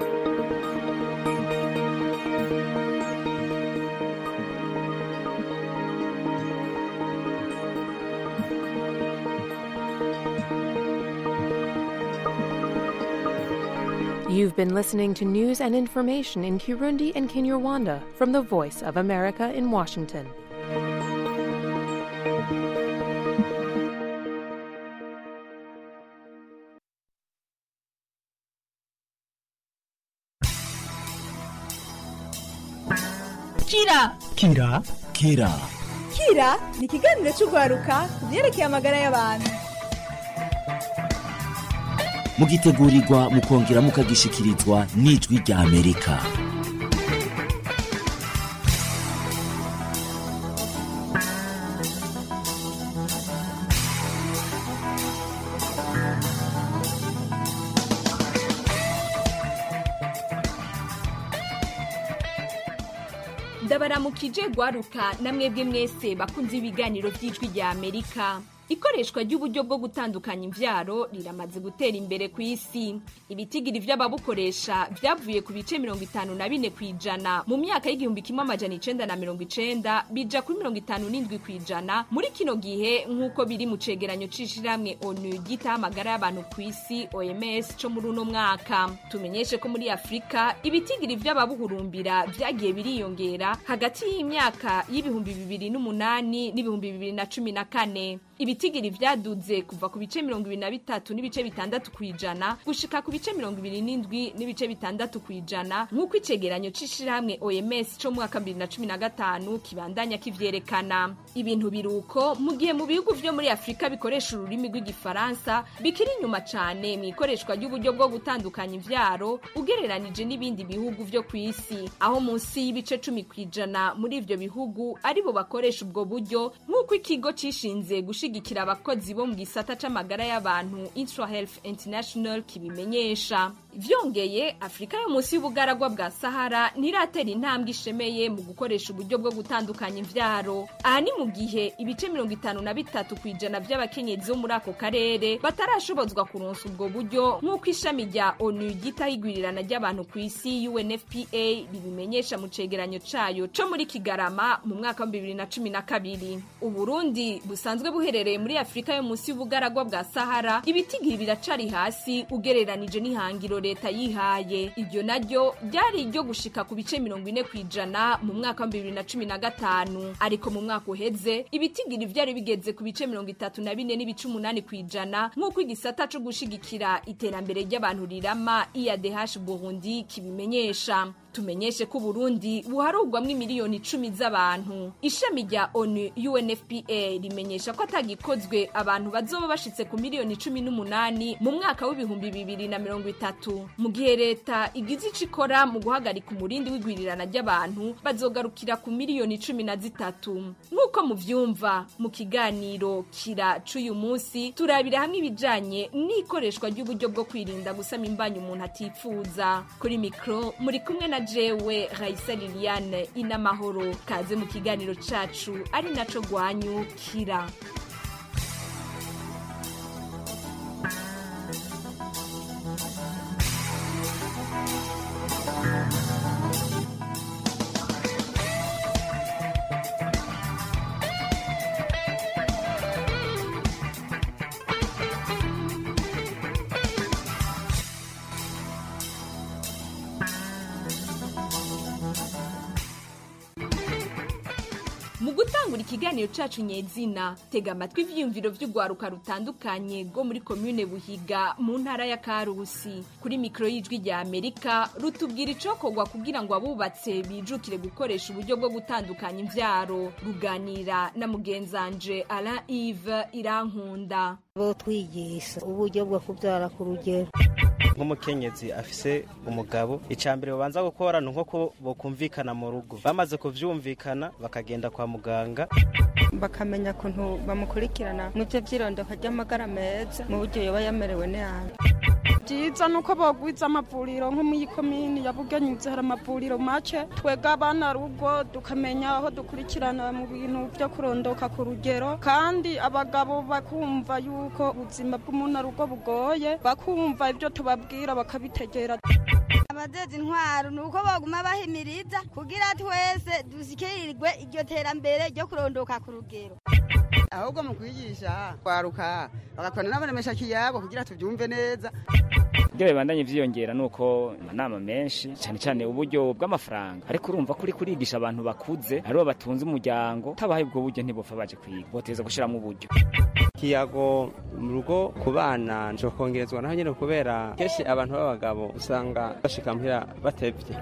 You've been listening to news and information in Kirundi and Kinyarwanda from the Voice of America in Washington. Kira Kira Kira Kira ni ikiganiro cy'urwaruka ku byerekeye amagara y'abantu. mugitegurirwa mukongera mukagishikirizwa n'ijwi rya Amerika. Ndabaramukije gwaruka namwebwe mwese bakunze ibiganiro by'ijwi rya Amerika. Ikoreshwa ry'uburyo bwo gutandukanya imvyaro riramaze gutera imbere ku isi. Ibitigiri vy'ababukoresha vyavuye ku bice mirongo itanu na bine kwijana mu myaka y'igihumbi kimwe amajana icenda na mirongo icenda bija kuri mirongo itanu n'indwi kwijana muri kino gihe nk'uko biri mu cegeranyo c'ishirahamwe ONU gita amagara y'abantu ku isi O M S co muri uno mwaka. Tumenyeshe ko muri Afrika ibitigiri vy'ababuhurumbira vyagiye biriyongera hagati y'imyaka y'ibihumbi bibiri n'umunani n'ibihumbi bibiri na cumi na kane. Ibitigiri vyaduze kuva ku bice mirongo ibiri na bitatu n'ibice bitandatu kwijana gushika ku bice mirongo ibiri n'indwi n'ibice bitandatu kwijana nk'uko icegeranyo c'ishirahamwe O M S co mu mwaka bibiri na cumi na gatanu kibandanya kivyerekana. Ibintu biruko mu gihe mu bihugu vyo muri Afrika bikoresha ururimi rw'igifaransa bikiri inyuma cane mu ikoreshwa ry'uburyo bwo gutandukanya imvyaro ugereranije n'ibindi bihugu vyo ku isi, aho munsi y'ibice cumi kwijana muri ivyo bihugu aribo bakoresha ubwo buryo nk'uko ikigo cishinze gushigikira abakozi bo mu gisata c'amagara y'abantu Intro Health International kibimenyesha. Vyongeye Afrika yo munsi y'ubugaragwa bwa Sahara ntiratera intambwe ishemeye mu gukoresha uburyo bwo gutandukanya imvyaro. Aha ni mu gihe ibice mirongo itanu na bitatu kwijana vy'abakenyezi bo muri ako karere batarashobozwa kuronsa ubwo buryo nk'uko ishami rya ONU gita igwirirana ry'abantu ku isi U N F P A bibimenyesha mu cegeranyo cayo co muri Kigarama mu mwaka wa bibiri na cumi na kabiri. Uburundi busanzwe buherereye muri Afrika yo munsi y'ubugaragwa bwa Sahara, ibitigiri biracari hasi ugereranije n'ihangiro leta yihaye. Iryo naryo ryari iryo gushika ku bice mirongo ine kwijana mu mwaka wa bibiri na cumi na gatanu, ariko mu mwaka uheze ibitigiri vyari bigeze ku bice mirongo itatu na bine n'ibice umunani kwijana nk'uko igisata co gushigikira iterambere ry'abantu rirama I A D H Burundi kibimenyesha. Tumenyeshe ko Burundi buharugwamwe miliyoni icumi z'abantu. Ishami rya ONU U N F P A rimenyesha ko atagikozwe abantu bazoba bashitse ku miliyoni cumi n'umunani mu mwaka w'ibihumbi bibiri na mirongo itatu. Mu gihe leta igize icikora mu guhagarika umurindi w'igwirirana ry'abantu bazogarukira ku miliyoni cumi na zitatu. Nk'uko muvyumva mu kiganiro kira c'uyu munsi turabira hamwe ibijanye n'ikoreshwa ry'uburyo bwo kwirinda gusama imbanyi umuntu atipfuza. Kuri micro muri kumwe na jewe Raisa Liliane Inamahoro. Kaze mu kiganiro cacu ari naco gwanyu kira. Mu gutangura ikiganiro cacu nyezina tega amatwi ivyiyumviro vy'ugwaruka rutandukanye rwo muri commune Buhiga mu ntara ya Karusi. Kuri mikro y'ijwi rya Amerika rutubwira icokorwa kugira ngo abubatse bijukire gukoresha uburyo bwo gutandukanya imvyaro. Ruganira na mugenzanje Alain Yves Irankunda. Bo twigisha uburyo bwo kubyara ku rugero. Nk'umukenyezi afise umugabo icambere babanza gukora nuko bokumvikana mu rugo, bamaze kuvyumvikana bakagenda kwa muganga bakamenya kuntu bamukurikirana mu byo vyirondoka ry'amagara meza mu buryo yoba yamerewe neza. Byiza nuko bogwiza amavuriro nko muri komini ya Bugenyuze hari amavuriro make twega abana rugo dukamenya aho dukurikirana mu bintu byo kurondoka ku rugero, kandi abagabo bakumva yuko ubuzima bw'umuntu rugo bugoye, bakumva ibyo tubabwira bakabitegera. Abadezi intwaro nuko baguma bahimiriza kugira twese dusikirirwe iryo terambere ryo kurondoka ku rugero. Ahubwo mu kwigisha kwaruka bagakwana n'abanemesha kiyabo kugira tuvyumve neza. ibyo bibandanye vyiyongera nuko amanama menshi cyane cyane uburyo bw'amafaranga ariko urumva kuri kurigisha abantu bakuze aribo batunze umuryango tabaye ubwo buryo ntibopfa baje kwiga boteza gushiramo uburyo kiyago mu rugo ku bana njo kongerezwa naho nyene kubera keshi abantu b'abagabo usanga bashika mpira batevye.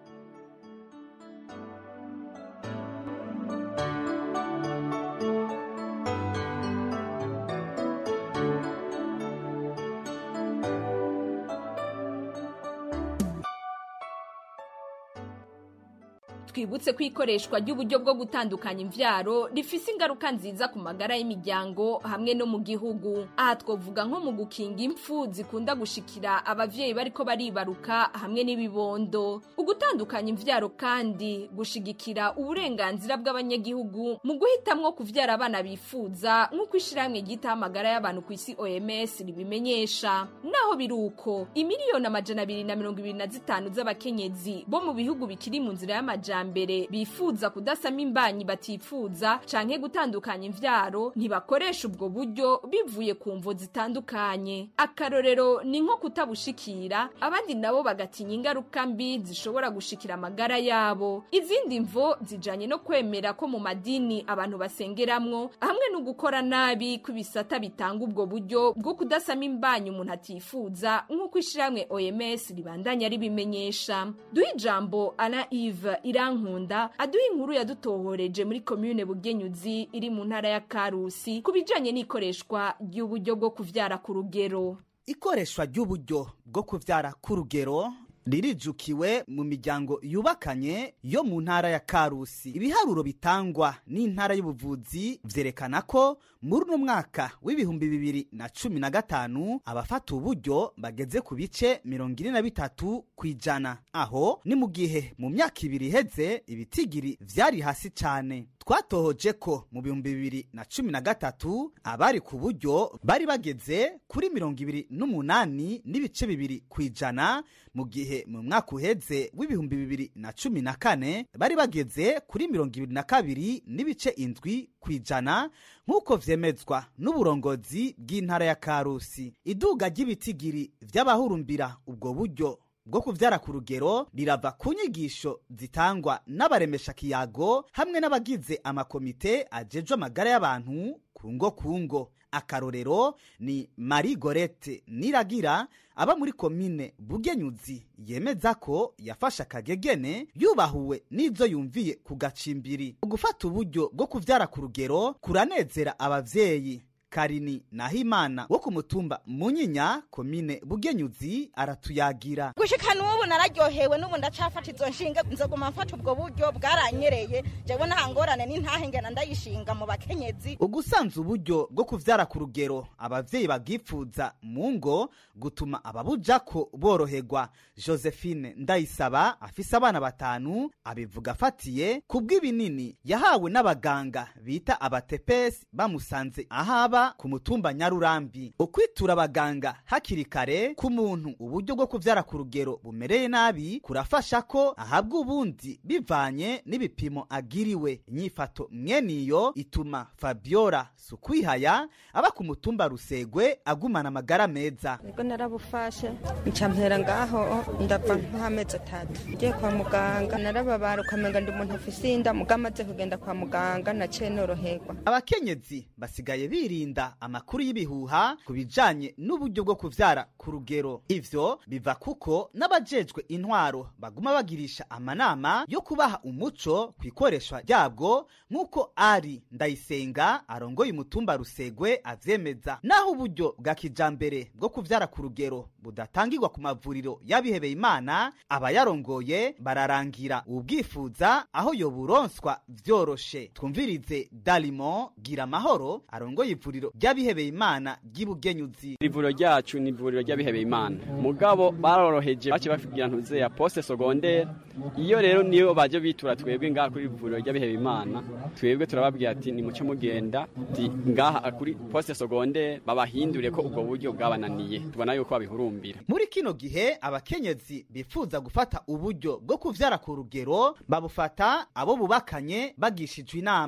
twibutse ko ikoreshwa ry'uburyo bwo gutandukanya imvyaro rifise ingaruka nziza ku magara y'imiryango hamwe no mu gihugu. Aha twovuga nko mu gukinga impfu zikunda gushikira abavyeyi bariko baribaruka hamwe n'ibibondo. Ugutandukanya imvyaro kandi gushigikira uburenganzira bw'abanyagihugu mu guhitamwo kuvyara abana bifuza nk'uko ishiramwe ryita amagara y'abantu ku isi O M S ribimenyesha. Naho biruko imiliyoni amajana abiri na mirongo ibiri na zitanu z'abakenyezi bo mu bihugu bikiri mu nzira y'amajana mbere bifuza kudasama imbanyi batifuza canke gutandukanya imvyaro ntibakoresha ubwo buryo bivuye ku mvo zitandukanye. Akarorero ni nko kutabushikira, abandi nabo bagatinya ingaruka mbi zishobora gushikira amagara yabo. Izindi mvo zijanye no kwemera ko mu madini abantu basengeramwo hamwe no gukora nabi kw'ibisata bitanga ubwo buryo bwo kudasama imbanyi umuntu atifuza nk'uko ishiramwe O M S ribandanya ribimenyesha. Duhe ijambo Ana Yves Irankunda aduha inkuru yadutohoreje muri commune Bugenyuzi iri mu ntara ya Karusi kubijanye n'ikoreshwa ry'uburyo bwo kuvyara ku rugero. Ikoreshwa ry'uburyo bwo kuvyara ku rugero ririjukiwe mu miryango yubakanye yo mu ntara ya Karusi. Ibiharuro bitangwa n'intara y'ubuvuzi vyerekana ko muri uno mwaka w'ibihumbi bibiri na cumi na gatanu abafata uburyo bageze ku bice mirongo ine na bitatu kwijana. Aho ni mu gihe mu myaka ibiri heze ibitigiri vyari hasi cane. Twatohoje ko mu bihumbi bibiri na cumi na gatatu abari ku buryo bari bageze kuri mirongo ibiri n'umunani n'ibice bibiri kwijana, mu gihe mu mwaka uheze w'ibihumbi bibiri na cumi na kane bari bageze kuri mirongo ibiri na kabiri n'ibice indwi kwijana, nk'uko vyemezwa n'uburongozi bw'intara ya Karusi. Iduga ry'ibitigiri vy'abahurumbira ubwo buryo bwo kuvyara ku rugero rirava ku nyigisho zitangwa n'abaremesha kiyago hamwe n'abagize amakomite ajejwe amagara y'abantu kungo kungo. Akarorero ni Marie Gorette Niragira aba muri komine Bugenyuzi yemeza ko yafasha akagegene yubahuwe n'izo yumviye ku gacimbiri. Gufata uburyo bwo kuvyara ku rugero kuranezera abavyeyi. Karini Nahimana wo ku mutumba Munyinya komine Bugenyuzi aratuyagira. Gushika n'ubu nararyohewe n'ubu ndacafata izo nshinga nzoguma mfata ubwo buryo bwaranyereye jewe ntangorane n'intahengena ndayishinga mu bakenyezi. Ugusanza uburyo bwo kuvyara ku rugero abavyeyi bagipfuza mu ngo gutuma ababujako boroherwa. Josephine Ndayisaba afise abana batanu abivuga afatiye kubw'ibinini yahawe n'abaganga bita abatepesi bamusanze ahaba ku mutumba Nyarurambi. Ukwitura abaganga hakiri kare ku muntu uburyo bwo kuvyara ku rugero bumereye nabi kurafasha ko ahabwa ubundi bivanye n'ibipimo agiriwe. Inyifato mweniyo ituma Fabiola Sukwihaya aba ku mutumba Rusegwe agumana amagara meza. Ego narabufashe ncampera ngaho ndava nk'amezi atatu ngiye kwa muganga narababara ukamenga ndi umuntu ufise inda mugamaze kugenda kwa muganga naciye noroherwa. Abakenyezi basigaye birinda amakuru y'ibihuha kubijanye n'uburyo bwo kuvyara ku rugero. Ivyo biva kuko n'abajejwe intwaro baguma bagirisha amanama yo kubaha umuco kwikoreshwa ryabwo, nk'uko ari Ndayisenga arongoye umutumba Rusegwe avyemeza. Naho uburyo bwa kijambere bwo kuvyara ku rugero budatangirwa ku mavuriro y'abihebeye Imana, abayarongoye bararangira ubwifuza aho yoburonswa vyoroshe. Twumvirize Dalimo Gira Mahoro arongoye ivuriro ry'abihebeye Imana ry'Ibugenyuzi. Ivuriro ryacu ni ivuriro ry'abihebeye Imana, mugabo baroroheje bace bafigira ntuze ya poste secondaire. Iyo rero niyo baje bitura twebwe ngaha kuri ivuriro ry'abihebeye Imana, twebwe turababwira ati ni muce mugenda ati ngaha kuri poste secondaire babahindure ko ubwo buryo bwabananiye, tubona yuko babihurumbira. Muri kino gihe abakenyezi bifuza gufata uburyo bwo kuvyara ku rugero babufata abo bubakanye bagishijwe inama.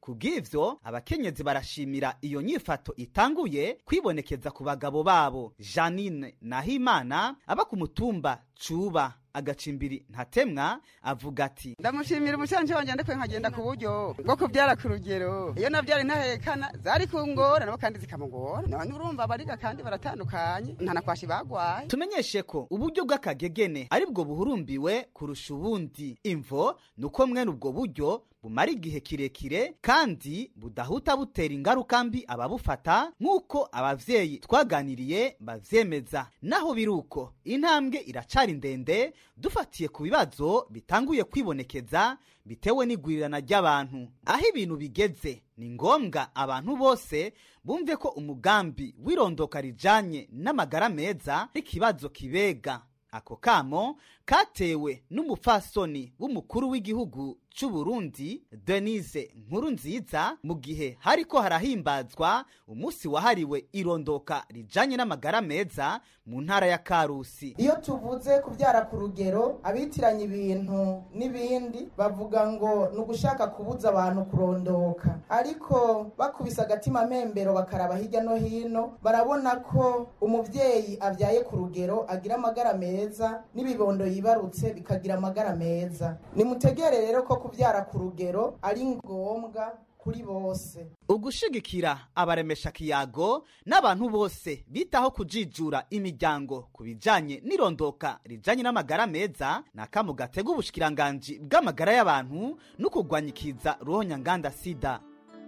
kubw'ivyo abakenyezi barashimira iyo nyifato itanguye kwibonekeza ku bagabo babo. Janine Nahimana aba ku mutumba Cuba agacimbiri ntatemwa avuga ati ndamushimira umushanje wanje ndekwe nkagenda ku buryo bwo kubyara ku rugero iyo navyari ntahekana zari kungora nabo kandi zikamugora none urumva bariga kandi baratandukanye ntanakwashi bagwaye. Tumenyeshe ko uburyo bw'akagegene ari bwo buhurumbiwe kurusha ubundi. Imvo nuko mwene ubwo buryo bumara igihe kirekire kandi budahuta butera ingaruka mbi ababufata nk'uko abavyeyi twaganiriye bavyemeza. Naho biruko intambwe iracari ndende dufatiye ku bibazo bitanguye kwibonekeza bitewe n'igwirirana ry'abantu. Aho ibintu bigeze ni ngombwa abantu bose bumve ko umugambi w'irondoka rijanye n'amagara meza n'ikibazo kibega. Ako kamo katewe n'umupfasoni w'umukuru w'igihugu c'u Burundi Denise Nkurunziza mu gihe hariko harahimbazwa umunsi wahariwe irondoka rijanye n'amagara meza mu ntara ya Karusi. Iyo tuvuze kubyara ku rugero abitiranye ibintu n'ibindi bavuga ngo nugushaka kubuza abantu kurondoka, ariko bakubisa agatima membero bakaraba hirya no hino barabona ko umuvyeyi avyaye ku rugero agira amagara meza n'ibibondo yibarutse bikagira amagara meza. Nimutegere rero ko kubyara ku rugero ari ngombwa kuri bose. Ugushigikira abaremesha kiyago n'abantu bose bitaho kujijura imiryango kubijanye n'irondoka rijanye n'amagara meza nakamu gatega ubushikiranganje bw'amagara y'abantu no kugwanyikiza ruhonyanganda sida.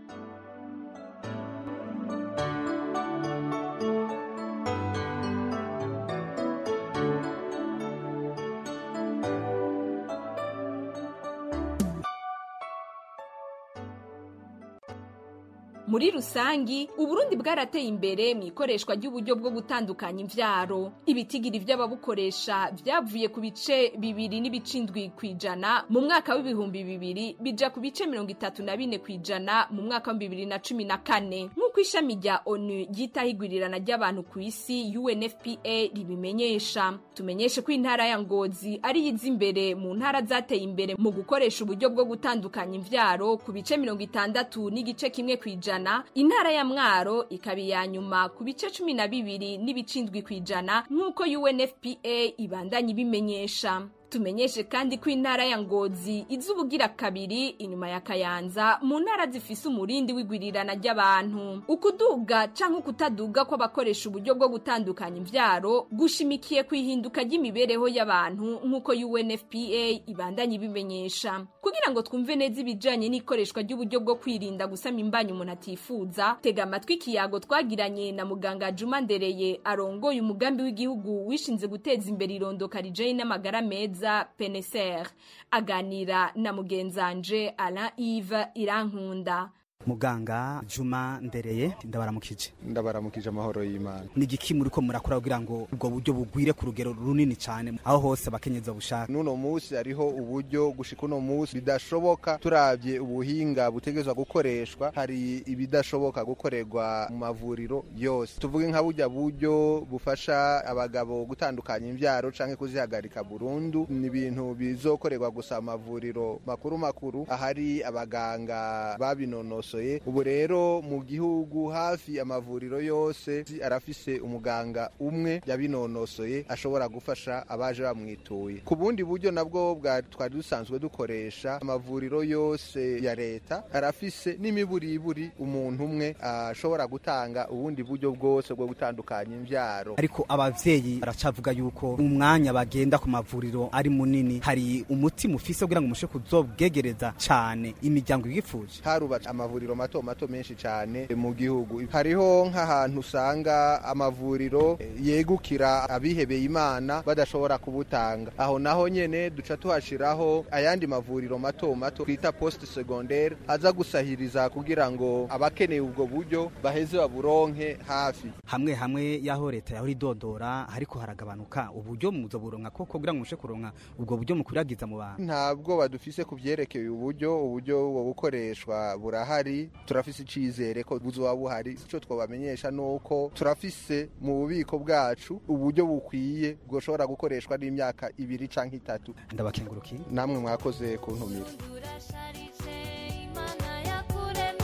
Muri rusangi Uburundi bwarateye imbere mu ikoreshwa ry'uburyo bwo gutandukanya imvyaro. Ibitigiri vy'ababukoresha vyavuye ku bice bibiri n'ibicindwi kwijana mu mwaka w'ibihumbi bibiri bija ku bice mirongo itatu na bine kwijana mu mwaka wa bibiri na cumi na kane. Nk'uko ishami rya ONU ryitaho igwirirana ry'abantu ku isi U N F P A ribimenyesha. Tumenyeshe ko intara ya Ngozi ari yiza imbere mu ntara zateye imbere mu gukoresha uburyo bwo gutandukanya imvyaro ku bice mirongo itandatu n'igice kimwe kwijana. Intara ya Mwaro ikabi ya nyuma ku bice cumi na bibiri n'ibicindwi kwijana nk'uko U N F P A ibandanye bimenyesha. Tumenyeshe kandi ko intara ya Ngozi izubugira kabiri inyuma ya Kayanza mu ntara zifise umurindi w'igwirirana ry'abantu. Ukuduga canke ukutaduga ko bakoresha uburyo bwo gutandukanya imvyaro gushimikiye kwihinduka ry'imibereho y'abantu nk'uko U N F P A ibandanye bimenyesha. Kugira ngo twumve neza ibijanye n'ikoreshwa ry'uburyo bwo kwirinda gusama imbanyi umuntu atifuza, tega amatwi kiyago twagiranye na muganga Juma Ndereye arongoye umugambi w'igihugu wishinze guteza imbere irondoka rijanye n'amagara meza P N S R. Aganira na mugenzanje Alain Yves Irankunda. Muganga Juma Ndereye ndabaramukije. Ndabaramukije amahoro y'Imana. Ni giki muri ko murakora kugira ngo ubwo buryo bugwire ku rugero runini cyane aho hose abakenyeza bushaka? Nuno musi ariho uburyo gushika uno musi bidashoboka turavye ubuhinga butegezwa gukoreshwa, hari ibidashoboka gukorerwa mu mavuriro yose. Tuvuge nka burya buryo bufasha abagabo gutandukanya imvyaro canke kuzihagarika burundu, ni ibintu bizokorerwa gusa mu mavuriro makuru makuru ahari abaganga babinonoso. Ubu rero mu gihugu hafi amavuriro yose arafise umuganga umwe yabinonosoye ashobora gufasha abaje bamwituye. Ku bundi buryo nabwo bwa twari dusanzwe dukoresha, amavuriro yose ya leta arafise n'imiburiburi umuntu umwe ashobora gutanga ubundi buryo bwose bwo gutandukanya imvyaro. Ariko abavyeyi baracavuga yuko umwanya bagenda ku mavuriro ari munini, hari umuti mufise kugira ngo mushe kuzobwegereza cyane imiryango yifuje. Harubatse amavuriro mato mato menshi cyane mu gihugu. Hariho nk'ahantu usanga amavuriro yegukira abihebeye Imana badashobora kubutanga. Aho naho nyene duca tuhashiraho ayandi mavuriro mato mato twita poste secondaire aza gusahiriza kugira ngo abakeneye ubwo buryo baheze baburonke hafi. Hamwe hamwe yaho leta yaho ridodora hariko haragabanuka uburyo muzo buronka koko kugira ngo mushe kuronka ubwo buryo mukuragiza mu bantu. Ntabwo badufise kuvyerekeye uburyo uburyo bwo bukoreshwa burahari. Turafise icizere ko buzoba buhari. Ico twabamenyesha nuko turafise mu bubiko bwacu uburyo bukwiye bwoshobora gukoreshwa n'imyaka ibiri canke itatu. Ndabakengurukiye. Namwe mwakoze kuntumira.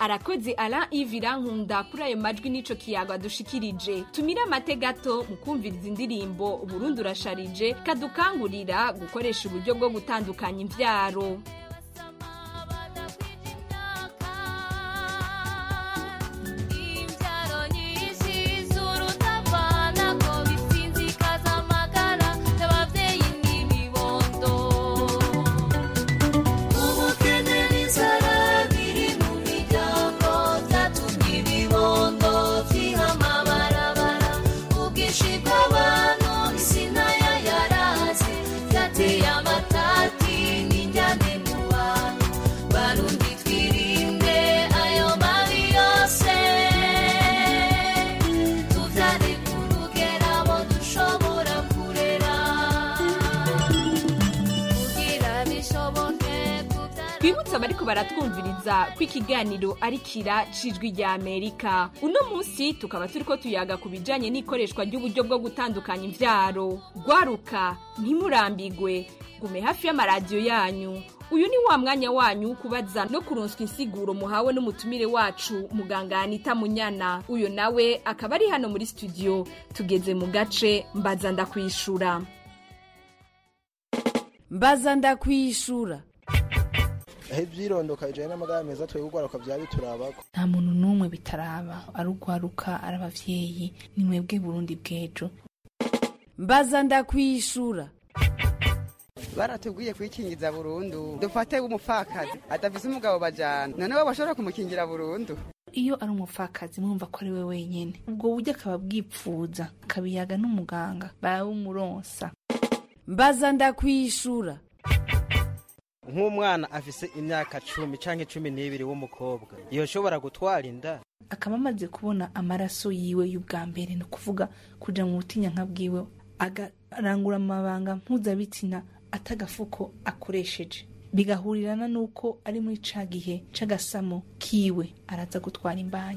arakoze Alain Ivira Nkunda kuri ayo majwi n'ico kiyago adushikirije. Tumire amate gato mu kumviriza indirimbo Burundi urasharije kadukangurira gukoresha uburyo bwo gutandukanya imvyaro. Twibutsa bariko baratwumviriza ko ikiganiro ari kira cijwi rya Amerika. Uno munsi tukaba turiko tuyaga ku bijanye n'ikoreshwa ry'uburyo bwo gutandukanya imvyaro. Gwaruka ntimurambigwe, gume hafi y'amaradiyo yanyu. Uyu ni wa mwanya wanyu kubaza no kuronswa insiguro muhawe n'umutumire wacu muganga Anita Munyana. Uyo nawe akaba ari hano muri studio. Tugeze mu gace mbaza ndakwishura. Mbaza ndakwishura. Ahe byirondoka ijana n'amagara meza twe gugwaruka byabi turabako. Nta muntu numwe bitaraba, arugwaruka arabavyeyi ni mwebwe Burundi bwejo. Mbaza ndakwishura. Baratubwiye kwikingiza burundu. Dufate umupfakazi adafise umugabo bajana. None bo bashobora kumukingira burundu. Iyo ari umupfakazi mwumva ko ari we wenyene. Ubwo buryo akaba bwipfuza, akabiyaga n'umuganga, barawumuronsa. Mbaza ndakwishura. Nk'umwana afise imyaka cumi canke cumi n'ibiri w'umukobwa iyo shobora gutwara inda akaba amaze kubona amaraso yiwe y'ubwa mbere no kuvuga kuja mu butinya nka bwiwe agarangura amabanga mpuzabitsina atagafuko akoresheje bigahurirana nuko ari muri ca gihe c'agasamo kiwe araza gutwara imbanya.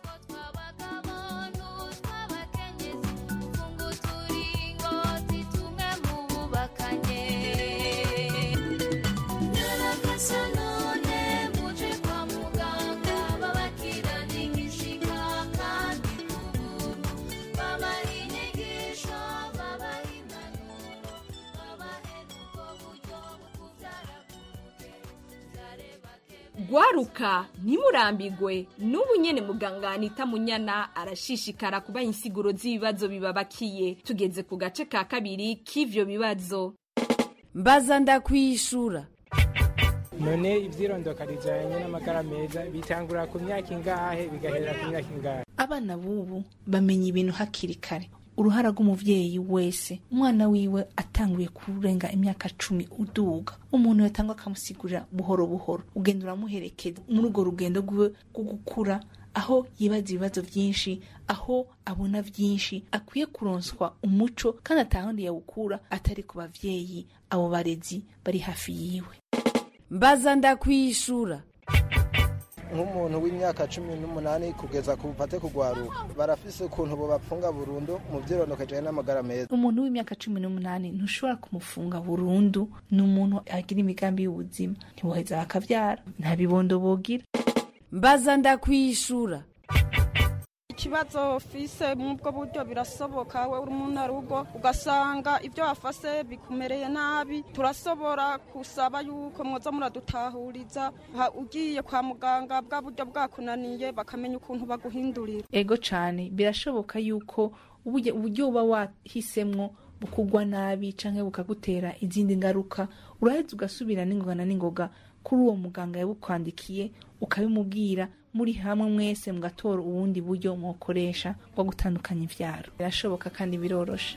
Gwaruka ntimurambigwe, n'ubu nyene muganga Anita Munyana arashishikara kubaha insiguro z'ibibazo bibabakiye. Tugeze ku gace ka kabiri k'ivyo bibazo. Mbaza ndakwishura. None ivyirondoka rijanye n'amagara meza bitangura ku myaka ingahe bigahera ku myaka ingahe? Abana bubu bamenya ibintu hakiri kare. Uruhara rw'umuvyeyi wese umwana wiwe atanguye kurenga imyaka cumi uduga umuntu yatangwa akamusigurira buhoro buhoro ugenda uramuherekeza muri urwo rugendo rwo gukura aho yibaza ibibazo byinshi aho abona byinshi akwiye kuronswa umuco kandi atahandi yawukura atari ku bavyeyi abo barezi bari hafi yiwe. Mbaza ndakwishura. Nk'umuntu w'imyaka cumi n'umunani kugeza ku bupate kugwaruka barafise ukuntu bo bapfunga burundu mu vyirondoka ijana n'amagara meza. Umuntu w'imyaka cumi n'umunani ntushobora kumufunga burundu, ni umuntu agira imigambi y'ubuzima, ntiboheza bakavyara, nta bibondo bogira. Mbaza ndakwishura. Ikibazo fise mu bwo buryo birasoboka we uri umuntu arugo ugasanga ibyo wafase bikumereye nabi, turasobora kusaba yuko mwoza muradutahuriza ugiye kwa muganga bwa buryo bwakunaniye bakamenya ukuntu baguhindurira. Ego cane birashoboka yuko uburyo uba wahisemwo bukugwa nabi canke bukagutera izindi ngaruka, uraheza ugasubira n'ingoga na n'ingoga kuri uwo muganga yabukwandikiye ukabimubwira muri hamwe mwese mugatora ubundi buryo mukoresha bwo gutandukanya ivyaro. Birashoboka kandi biroroshe.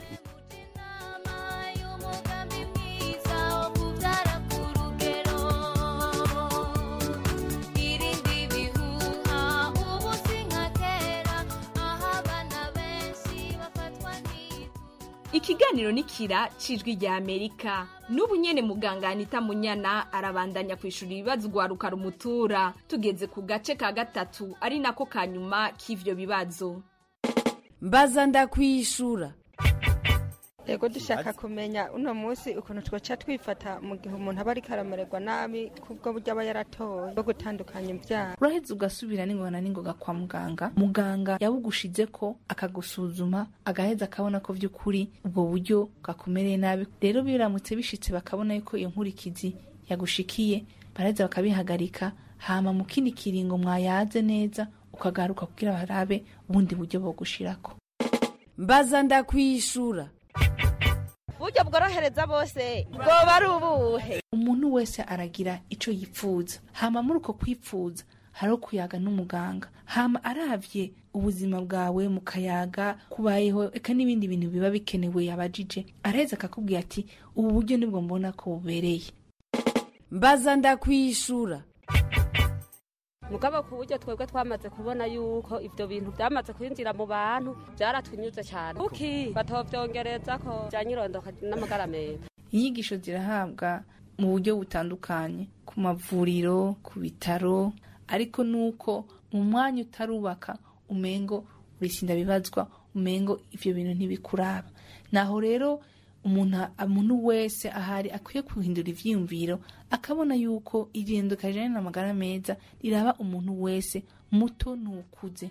Ikiganiro nikira cijwi rya Amerika. N'ubu nyene muganga Anita Munyana arabandanya kwishura ibibazo gwaruka rumutura. Tugeze ku gace ka gatatu ari nako kanyuma k'ivyo bibazo. Mbaza ndakwishura. yego dushaka kumenya uno munsi ukuntu twaca twifata mu gihe umuntu aba ariko aramererwa nabi kubwo buryo aba yaratoye bwo gutandukanya imbyaro. uraheze ugasubira n'ingona n'ingoga kwa muganga muganga yabugushize ko akagusuzuma agaheza akabona ko vy'ukuri ubwo buryo bwakumereye nabi. Rero biramutse bishitse bakabona yuko iyo nkurikizi yagushikiye baraheza bakabihagarika hama mu kindi kiringo mwayaze neza ukagaruka kugira barabe ubundi buryo bogushirako. Mbaza ndakwishura. Buryo bworohereza bose bwoba ari ubuhe? Umuntu wese aragira ico yipfuza hama muri uko kwipfuza haro kuyaga n'umuganga hama aravye ubuzima bwawe mu kayaga kubayeho eka n'ibindi bintu biba bikenewe yabajije areza akakubwira ati ubu buryo nibwo mbona ko bubereye. Mbaza ndakwishura. Mugabo ku buryo twebwe twamaze kubona yuko ivyo bintu byamaze kwinjira mu bantu byaratunyuze cyane. Uki batovyongereza ko byanyirondoka n'amagara meza. Inyigisho zirahabwa mu buryo butandukanye ku mavuriro, ku bitaro, ariko nuko mu mwanya utarubaka umengo urisinda bibazwa umengo ivyo bintu ntibikuraba. Naho rero umuntu umuntu wese ahari akwiye kuhindura ivyiyumviro akabona yuko irinduka jane n'amagara meza riraba umuntu wese muto nukuze.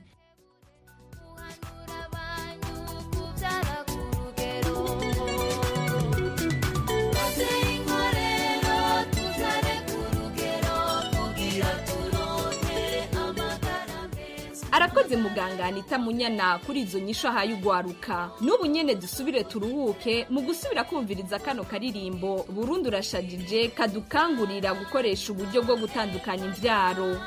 Arakoze muganga Anita Munyana kuri izo nyisho ahaye ugwaruka. N'ubu nyene dusubire turuhuke mu gusubira kumviriza kano karirimbo Burundi urashajije kadukangurira gukoresha uburyo bwo gutandukanya imvyaro.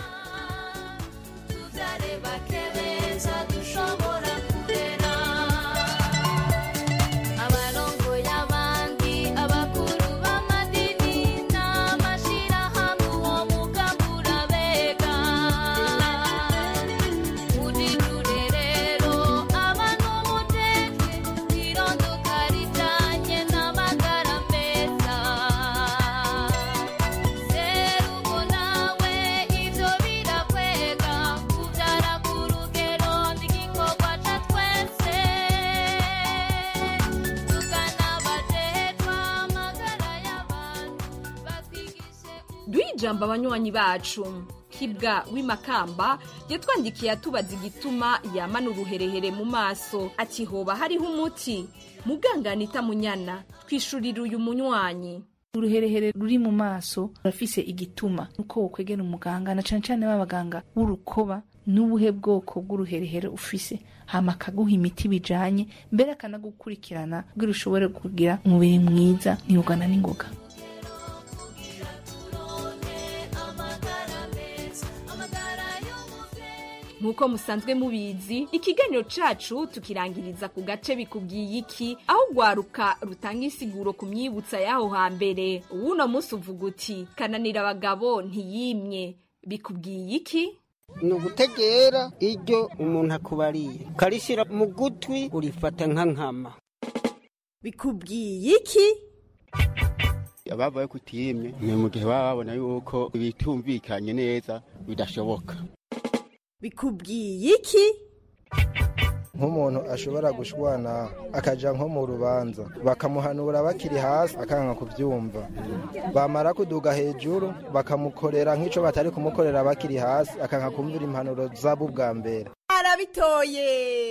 Jamba abanywanyi bacu Kibwa w'imakamba yatwandikiye atubaza igituma yamana uruherehere mu maso ati hoba hariho umuti. Muganga Anita Munyana twishurira uyu munywanyi. Uruherehere ruri mu maso rafise igituma uko ukwegera umuganga na cane cane babaganga w'urukoba n'ubuhe bwoko bw'uruherehere ufise hama akaguha imiti bijanye mbere akanagukurikirana kugira ushobore kugira umubiri mwiza ntiugana n'ingoga. Nkuko musanzwe mubizi ikiganiro cacu tukirangiriza ku gace bikubwiye iki aho ugwaruka rutanga isiguro ku myibutsa yaho hambere. Uno munsi uvuga uti kananira abagabo ntiyimye bikubwiye iki? Ni ugutegera iryo umuntu akubariye ukarishira mu gutwi urifata nka nkama. Bikubwiye iki? Ababaye kutiyimye ni mu gihe baba babona yuko bitumvikanye neza bidashoboka. Bikubwiye iki? Nk'umuntu ashobora gushwana akaja nko mu rubanza bakamuhanura bakiri hasi akanga kuvyumva bamara kuduga hejuru bakamukorera nk'ico batari kumukorera bakiri hasi akanga kumvira impanuro zabo bwa mbere. Arabitoye.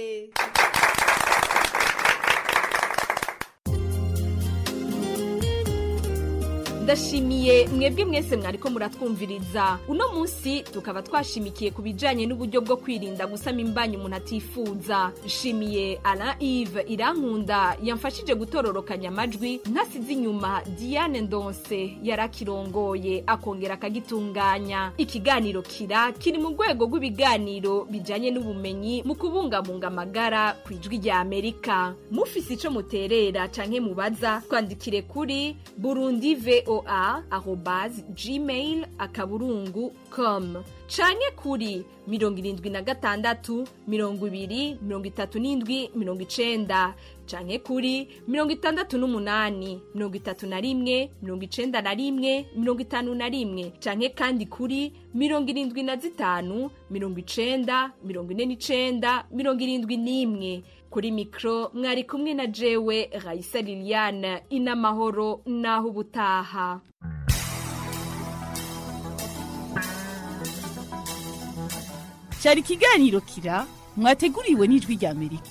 Ndashimiye mwebwe mwese mwariko muratwumviriza. Uno munsi tukaba twashimikiye kubijanye n'uburyo bwo kwirinda gusama imbanyi umuntu atifuza. Nshimiye Alain Yves Irankunda yamfashije gutororokanya amajwi ntasize inyuma Diane Ndonse yarakirongoye akongera akagitunganya. Ikiganiro kira kiri mu rwego rw'ibiganiro bijanye n'ubumenyi mu kubungabunga amagara kwijwi rya Amerika. Mufise ico muterera canke mubaza twandikire kuri Burundi V O a arobase gmail akaburungu com. canke kuri mirongo irindwi na gatandatu mirongo ibiri mirongo itatu n'indwi mirongo icenda canke kuri mirongo itandatu n'umunani mirongo itatu na rimwe mirongo icenda na rimwe mirongo itanu na rimwe canke kandi kuri mirongo irindwi na zitanu mirongo icenda mirongo ine n'icenda mirongo irindwi n'imwe. Kuri mikro mwari kumwe na jewe Raisa Liliane inamahoro naho ubutaha. Cyari ikiganiro Kira mwateguriwe n'Ijwi rya Amerika.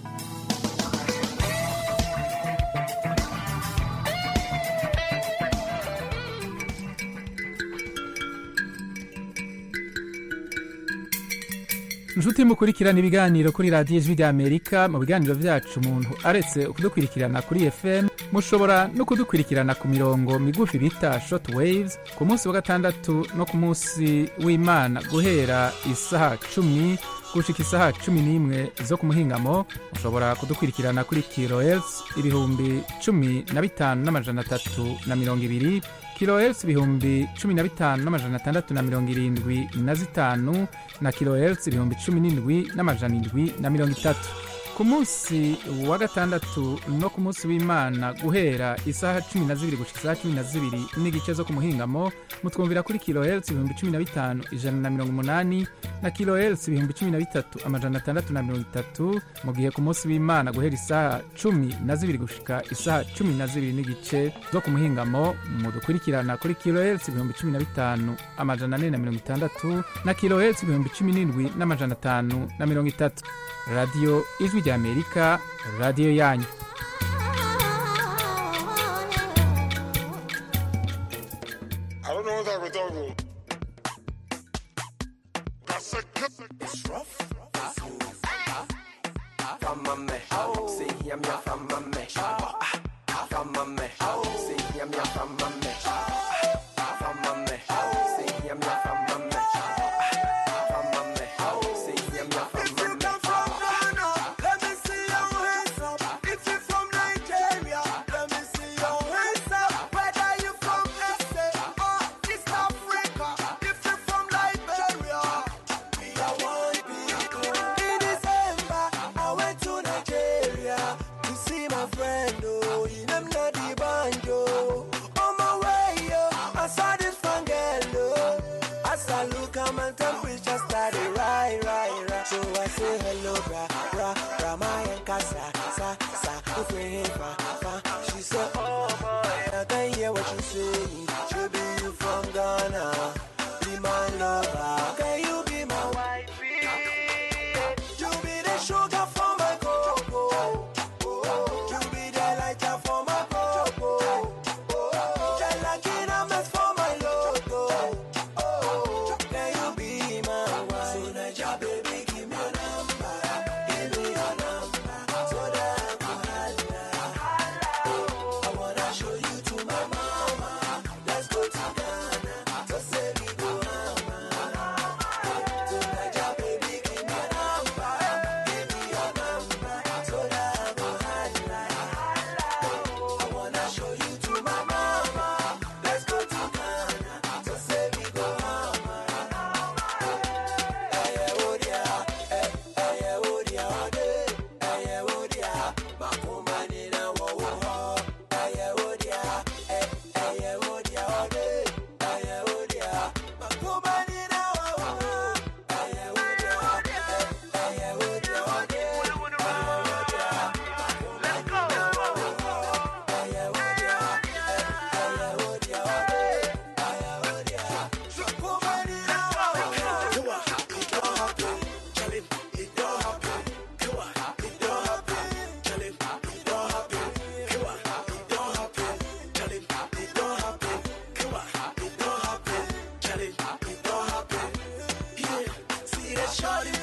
Nshuti mukurikirana ibiganiro kuri radiyo Ijwi rya Amerika, mu biganiro vyacu umuntu aretse kudukurikirana kuri F M mushobora no kudukurikirana ku mirongo migufi bita short waves ku munsi wa gatandatu no ku munsi w'Imana guhera isaha cumi gushika isaha cumi n'imwe zo ku muhingamo. Mushobora kudukurikirana kuri kilohertz ibihumbi cumi na bitanu n'amajana atatu na mirongo ibiri, kilohertz ibihumbi cumi na bitanu n'amajana atandatu na mirongo irindwi na zitanu na kilohertz ibihumbi cumi n'indwi n'amajana indwi na mirongo itatu. Ku munsi wa gatandatu no ku munsi w'Imana guhera isaha cumi na zibiri gushika isaha cumi na zibiri n'igice zo ku muhingamo mutwumvira kuri kilohertz ibihumbi cumi na bitanu ijana na mirongo umunani na kilohertz ibihumbi cumi na bitatu amajana atandatu na mirongo itatu, mu gihe ku munsi w'Imana guhera isaha cumi na zibiri gushika isaha cumi na zibiri n'igice zo ku muhingamo mudukurikirana kuri kilohertz ibihumbi cumi na bitanu amajana ane na mirongo itandatu na kilohertz ibihumbi cumi n'indwi n'amajana atanu na mirongo itatu. Radio Ijwi rya Amerika, radio yanyu. I don't know what that we're talking. That's a it's rough. From my me, see him ya from my me. From my me, see him ya from my me. From my me, see him ya from my me. From my me, see him ya from my me. So I say hello, bra, bra, bra, my and casa, sa, sa, if we ain't fa, fa. She said, oh boy, I can hear what you say. Should be you from Ghana, be my lover. Can you be my wifey? You be the sugar for my cocoa. You be the lighter for my cocoa. The lucky numbers for my logo. Can you be my wife? So that your baby. Shorty